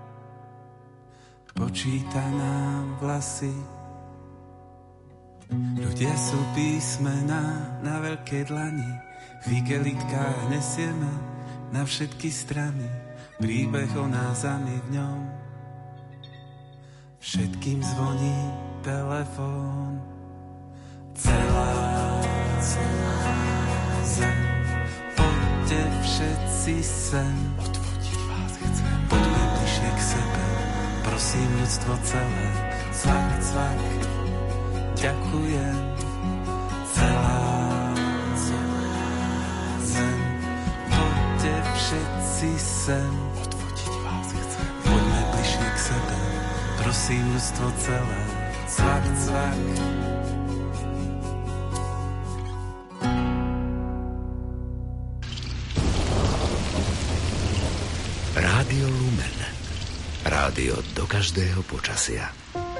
Speaker 2: počíta nám vlasy. Ľudia sú písmená na veľkej dlani, v igelitkách nesieme na všetky strany, príbeh o nás a my v ňom. Všetkým zvoní telefón. Celá, celá zem, poďte všetci sem, odfotiť vás chcem. Poďme bližšie k sebe, prosím ľudstvo celé, cvak, cvak, ďakujem. Celá, celá zem, poďte všetci sem, odfotiť vás chcem. Poďme bližšie k sebe, prosím ľudstvo celé, cvak, cvak.
Speaker 6: Rádio Lumen. Rádio do každého počasia.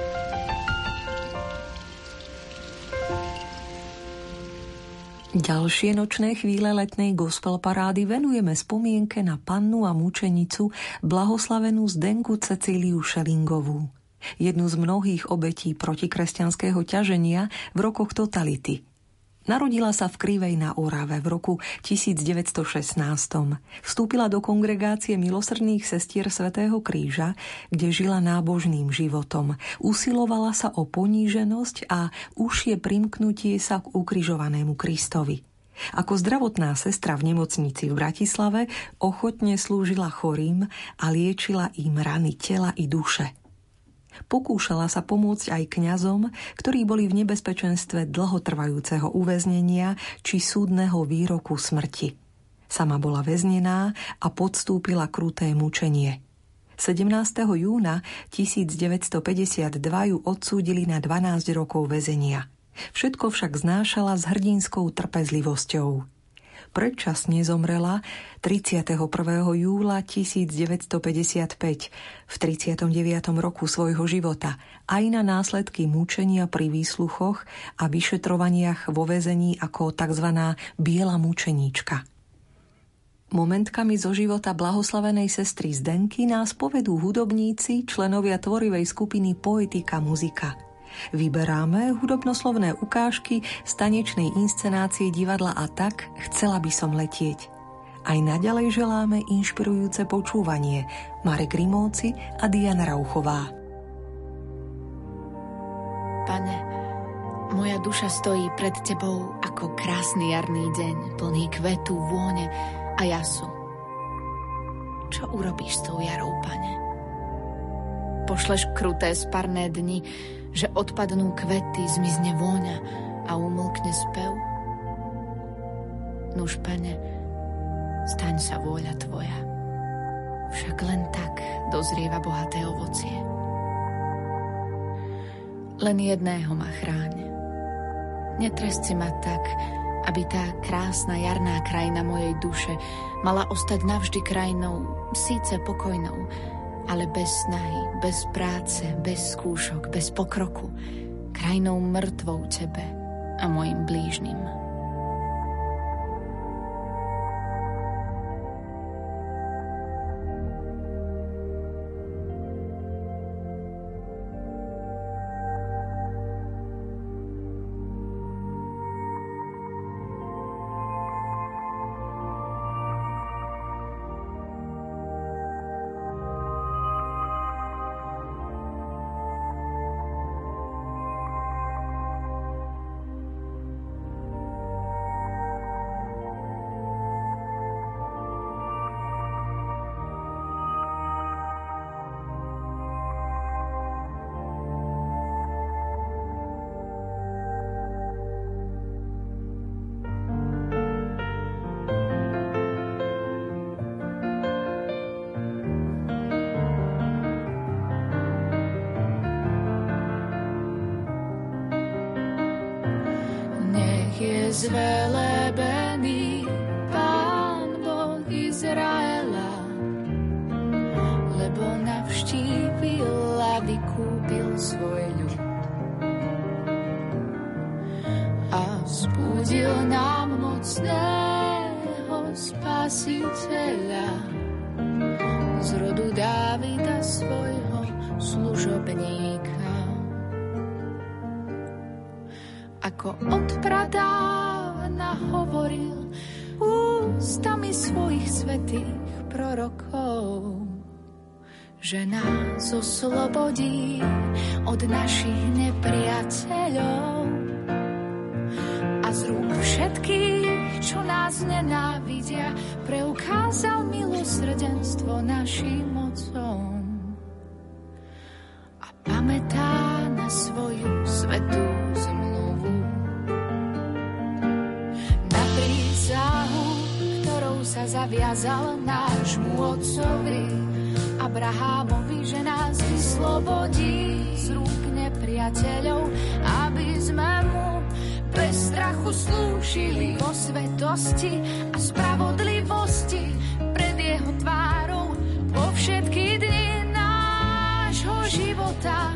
Speaker 1: Ďalšie nočné chvíle letnej gospel parády venujeme spomienke na pannu a mučenicu blahoslavenú Zdenku Cecíliu Šelingovú. Jednu z mnohých obetí protikresťanského ťaženia v rokoch totality. Narodila sa v Krivej na Orave v roku devätnásťstošestnásť. Vstúpila do kongregácie milosrdných sestier Svätého kríža, kde žila nábožným životom. Usilovala sa o poníženosť a užšie primknutie sa k ukrižovanému Kristovi. Ako zdravotná sestra v nemocnici v Bratislave ochotne slúžila chorým a liečila im rany tela i duše. Pokúšala sa pomôcť aj kňazom, ktorí boli v nebezpečenstve dlhotrvajúceho uväznenia či súdneho výroku smrti. Sama bola väznená a podstúpila kruté mučenie. sedemnásteho júna devätnásťstopäťdesiatdva ju odsúdili na dvanásť rokov väzenia. Všetko však znášala s hrdinskou trpezlivosťou. Predčasne zomrela tridsiateho prvého júla devätnásťstopäťdesiatpäť v tridsiatom deviatom roku svojho života aj na následky mučenia pri výsluchoch a vyšetrovaniach vo väzení ako tzv. Biela mučeníčka. Momentkami zo života blahoslavenej sestry Zdenky nás povedú hudobníci, členovia tvorivej skupiny Poetika muzika. Vyberáme hudobnoslovné ukážky z tanečnej inscenácie divadla A tak Chcela by som letieť. Aj naďalej želáme inšpirujúce počúvanie. Marek Rimóci a Diana Rauchová.
Speaker 7: Pane, moja duša stojí pred Tebou ako krásny jarný deň, plný kvetu, vône a jasu. Čo urobíš s tou jarou, Pane? Pošleš kruté sparné dni, že odpadnú kvety, zmizne vôňa a umlkne spev? Nuž, Pane, staň sa vôľa Tvoja. Však len tak dozrieva bohaté ovocie. len jedného ma chráň. Netrest si ma tak, aby tá krásna jarná krajina mojej duše mala ostať navždy krajinou, síce pokojnou, ale bez snahy, bez práce, bez skúšok, bez pokroku, krajinou mŕtvou tebe a mojim blížnym.
Speaker 8: Zvelebený Pán Boh Izraela, lebo navštívil a vykúpil svoj ľud a vzbudil nám mocného Spasiteľa z rodu Dávida svojho služobníka. Ako od pradávna hovoril ústami svojich svätých prorokov, že nás oslobodí od našich nepriateľov a z rúk všetkých, čo nás nenávidia, preukázal milosrdenstvo našim mocom a pamätá na svoju svätú zmluvu. Sa zaviazal nášmu otcovi Abrahámovi, že nás vyslobodí z rúk nepriateľov, aby sme mu bez strachu slúžili vo svetosti a spravodlivosti pred jeho tvárou po všetky dni nášho života.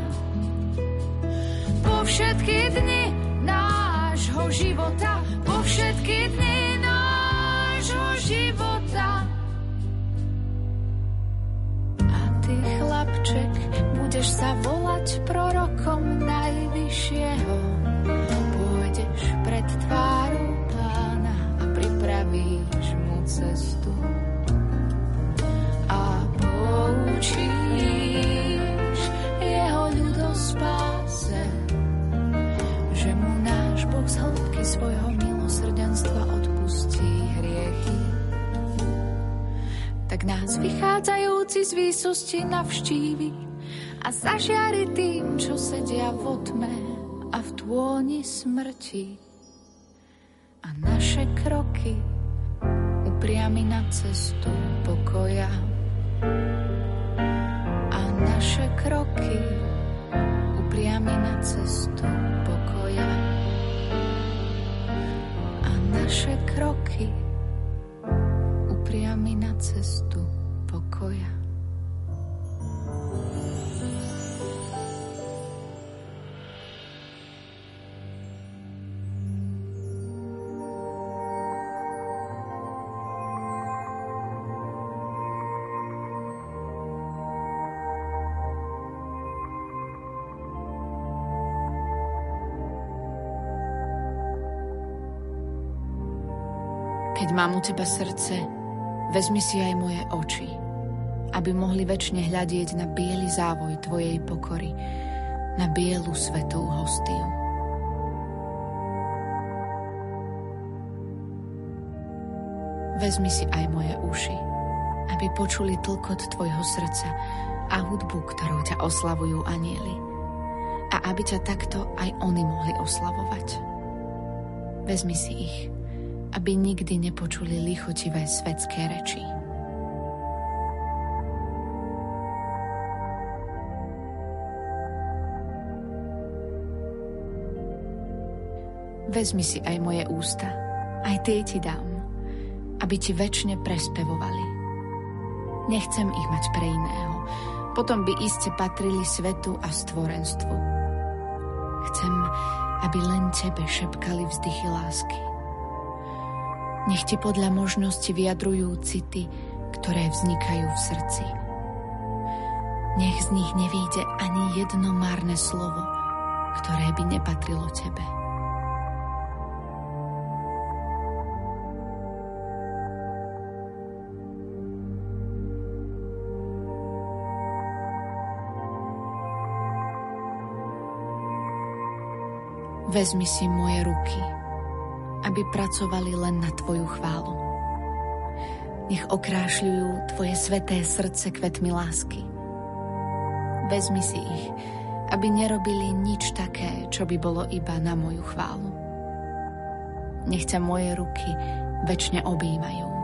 Speaker 8: Po všetky dni nášho života, po všetky dni života. A ty, chlapček, budeš sa volať prorokom Najvyššieho. Pôjdeš pred tvárou Pána a pripravíš mu cestu. A poučíš jeho ľud o spáse, že mu náš Boh z hĺbky svojho milosrdenstva odpustí hriechy. Tak nás vychádzajúci z výsosti navštívi a zažiari tým, čo sedia v tme a v tôni smrti. A naše kroky upriami na cestu pokoja. A naše kroky upriami na cestu pokoja. A naše kroky upriami na cestu pokoja. Keď mám u teba srdce, vezmi si aj moje oči, aby mohli večne hľadieť na biely závoj tvojej pokory, na bielu svätú hostiu. Vezmi si aj moje uši, aby počuli tlkot tvojho srdca a hudbu, ktorou ťa oslavujú anjeli, a aby ťa takto aj oni mohli oslavovať. Vezmi si ich, aby nikdy nepočuli lichotivé svetské reči. Vezmi si aj moje ústa, aj tie ti dám, aby ti večne prespevovali. Nechcem ich mať pre iného, potom by iste patrili svetu a stvorenstvu. Chcem, aby len tebe šepkali vzdychy lásky. Nech ti podľa možnosti vyjadrujú city, ktoré vznikajú v srdci. Nech z nich nevyjde ani jedno márne slovo, ktoré by nepatrilo tebe. Vezmi si moje ruky, aby pracovali len na tvoju chválu. Nech okrášľujú tvoje sveté srdce kvetmi lásky. Vezmi si ich, aby nerobili nič také, čo by bolo iba na moju chválu. Nech ťa moje ruky večne objímajú.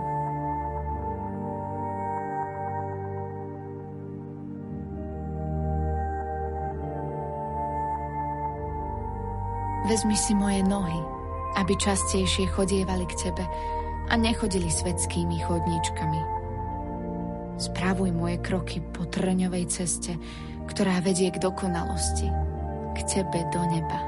Speaker 8: Vezmi si moje nohy, aby častejšie chodievali k tebe a nechodili svetskými chodníčkami. Spravuj moje kroky po trňovej ceste, ktorá vedie k dokonalosti, k tebe do neba.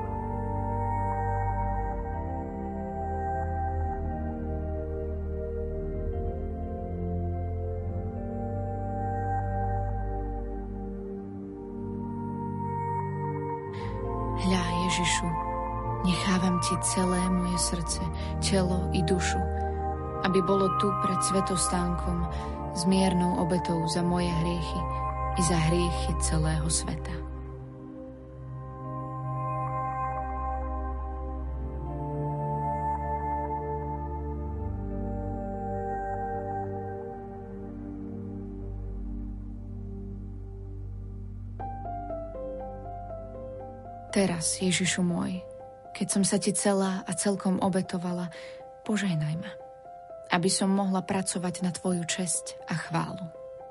Speaker 8: Hľa, Ježišu, nechávam ti celé moje srdce, telo i dušu, aby bolo tu pred svetostánkom s miernou obetou za moje hriechy i za hriechy celého sveta. Teraz, Ježišu môj, keď som sa ti celá a celkom obetovala, požehnaj ma, aby som mohla pracovať na tvoju česť a chválu.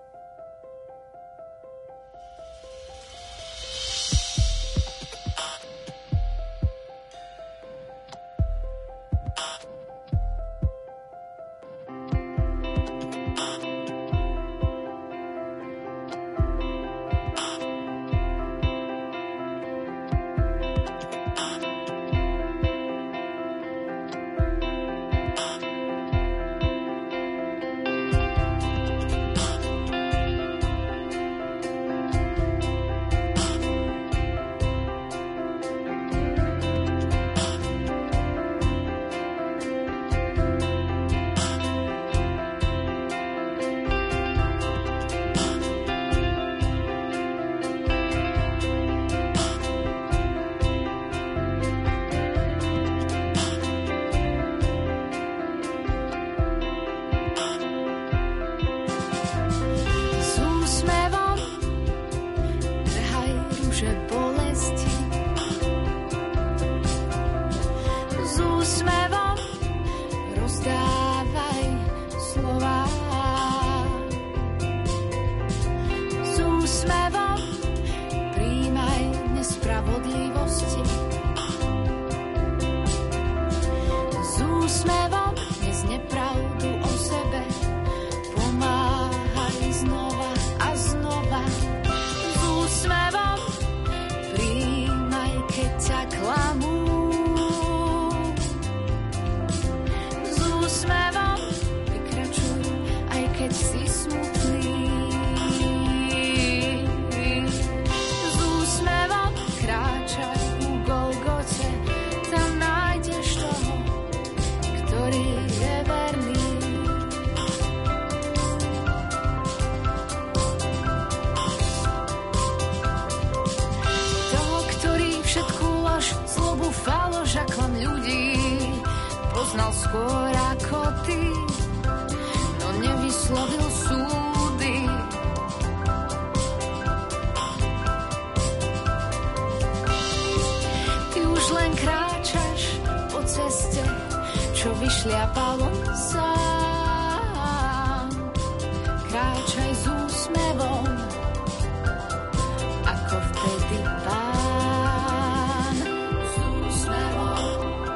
Speaker 9: Poznal skôr ako ty, no nevyslovil súdy. Ty už len kráčaš po ceste, čo vyšliapalo sám. Kráčaj s úsmevom, ako vtedy Pán. S úsmevom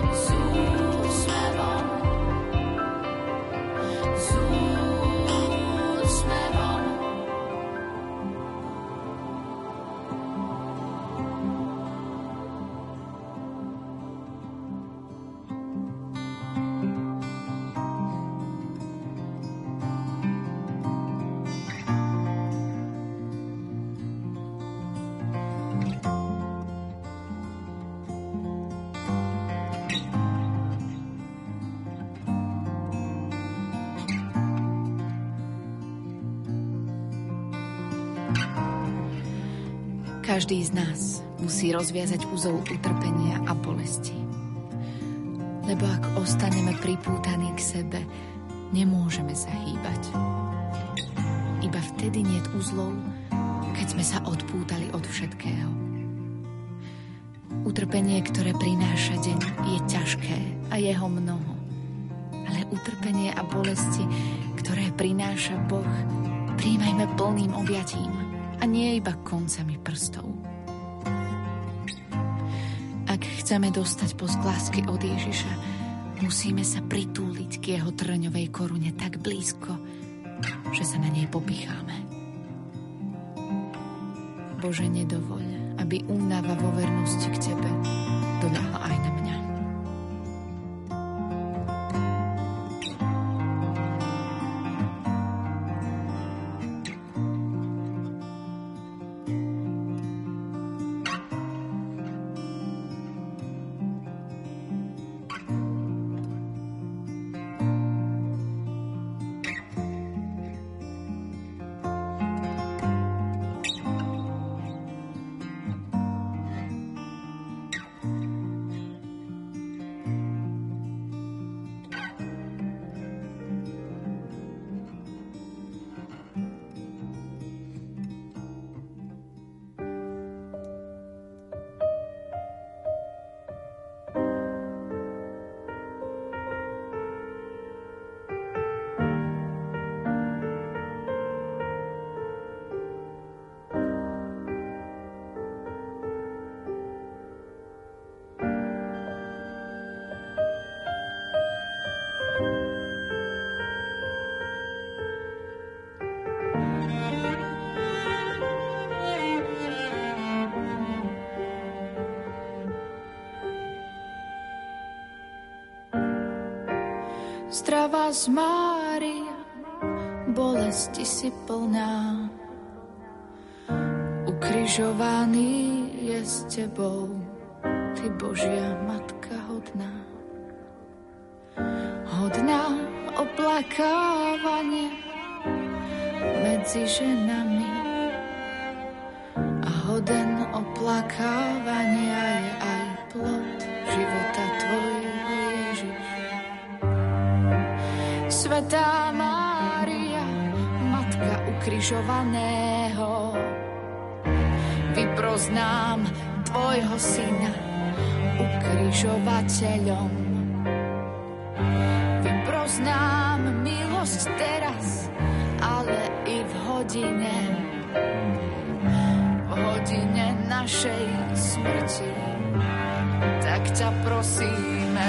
Speaker 7: Každý z nás musí rozviazať uzol utrpenia a bolesti. Lebo ak ostaneme pripútaní k sebe, nemôžeme sa hýbať. Iba vtedy niet uzlov, keď sme sa odpútali od všetkého. Utrpenie, ktoré prináša deň, je ťažké a jeho mnoho. Ale utrpenie a bolesti, ktoré prináša Boh, prijímajme plným objatím a nie iba koncami prstov. Ak chceme dostať posk lásky od Ježiša, musíme sa pritúliť k jeho trňovej korune tak blízko, že sa na nej popicháme. Bože, nedovoľ, aby únava vo vernosti k Tebe doľahla aj na mňa.
Speaker 9: Zdravá z Mária, bolesti si plná, ukrižovaný je s Tebou, Ty Božia Matka hodná. Hodná oplakávania medzi ženami a hoden oplakávania je aj plod života Tvojho, Ježiš. Svätá Mária, Matka ukrižovaného, vypros nám Tvojho Syna ukrižovateľom. Vypros nám milosť teraz, ale i v hodine, v hodine našej smrti. Tak ťa prosíme.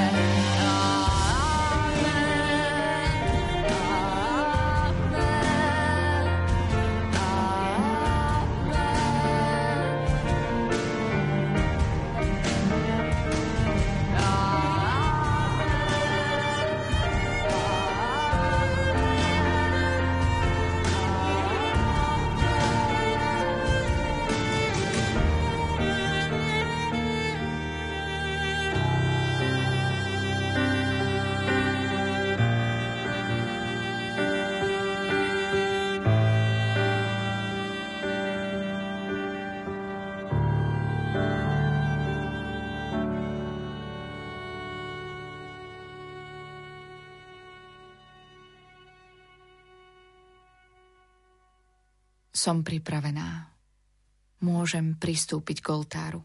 Speaker 7: Som pripravená. Môžem pristúpiť k oltáru.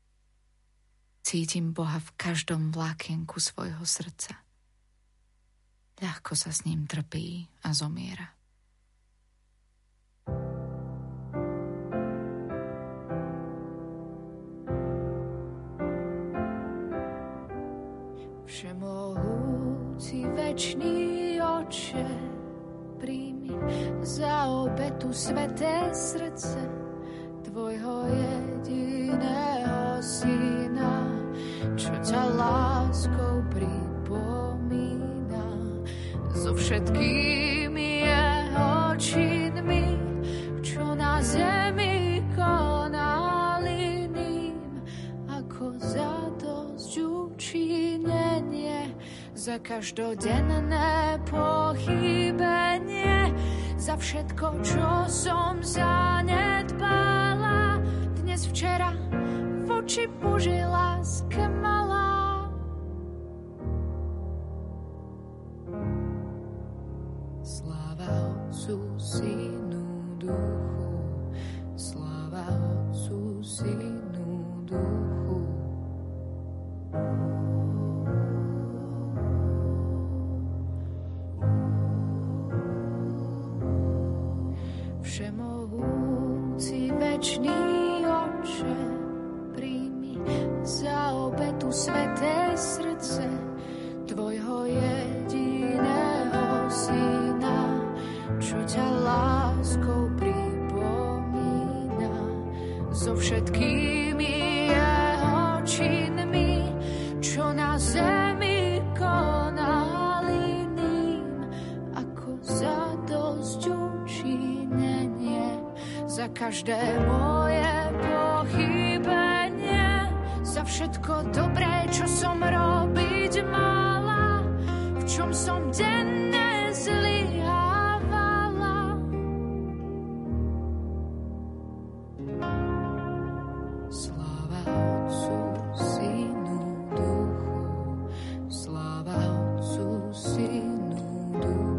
Speaker 7: Cítim Boha v každom vlákienku svojho srdca. Ľahko sa s ním trpí a zomiera.
Speaker 9: Všemohúci večný Oče, príjmi za obetu sveté srdce tvojho jediného syna, čo ťa láskou pripomína so všetkými jeho činmi, čo na zemi konali ním, ako zadosť učinenie za každodenné pochybenie, za všetko, čo som zanedbala. Dnes, včera, v oči Božej láske malá. Sláva Otcu, Synu, Duchu, sláva Otcu, Synu, Duchu. Všemohúci večný Oče, príjmi za obetu sveté srdce tvojho jediného syna, čo ťa láskou pripomína so všetkými jeho činmi, čo na zemi konali ním, ako zadosť učinenie za každé moje pochybenie, za všetko dobré, čo som robiť mala, v čom som denne zlyhávala. Sláva Otcu, Synu, Duchu, sláva Otcu, Synu, Duchu.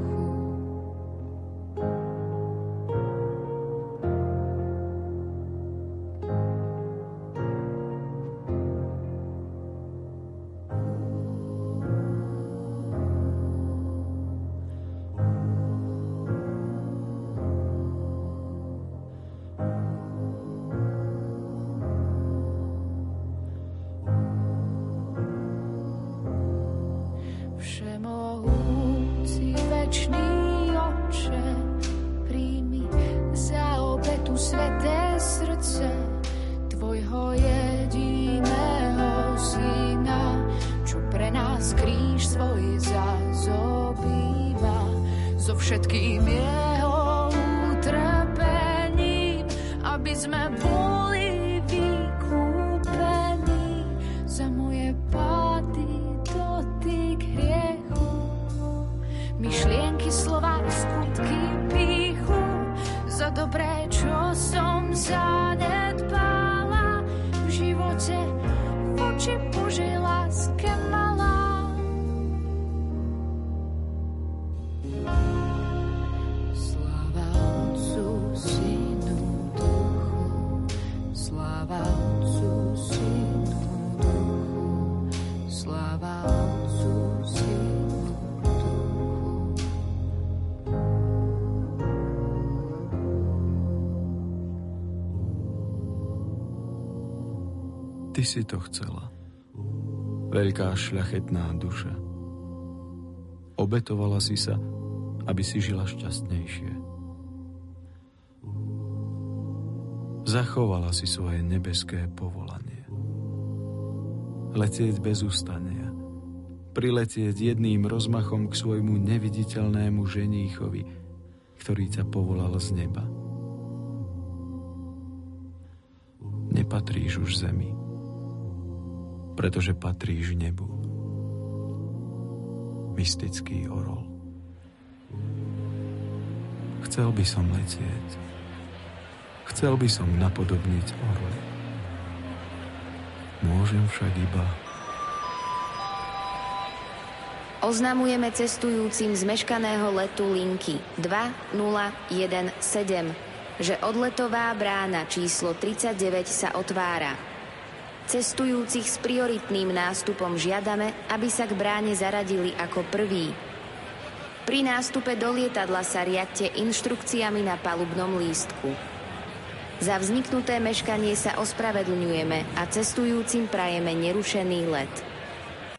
Speaker 9: Všemohúci večný Oče, príjmi za obetu sveté srdce tvojho jediného syna, čo pre nás kríž svoj zazobýva so všetkým jeho utrpením, aby sme boli vykúpení za moje pády, dotyk hriechu, myšlienky, slova, skutky, pýchu, za dobré, čo som zanedbala v živote, v oči Božej láske malá. Sláva Otcu, Synu, Duchu, sláva Otcu, Synu, Duchu, sláva Otcu, Synu, Duchu.
Speaker 10: Ty si to chcela, veľká šľachetná duša. Obetovala si sa, aby si žila šťastnejšie. Zachovala si svoje nebeské povolanie. Letieť bez ustania, priletieť jedným rozmachom k svojmu neviditeľnému ženíchovi, ktorý ťa povolal z neba. Nepatríš už zemi, pretože patríš nebu. Mystický orol. Chcel by som letieť. Chcel by som napodobniť orol. Môžem však iba...
Speaker 11: Oznamujeme cestujúcim z meškaného letu linky dva nula jeden sedem, že odletová brána číslo tridsaťdeväť sa otvára. Cestujúcich s prioritným nástupom žiadame, aby sa k bráne zaradili ako prví. Pri nástupe do lietadla sa riadte inštrukciami na palubnom lístku. Za vzniknuté meškanie sa ospravedlňujeme a cestujúcim prajeme nerušený let.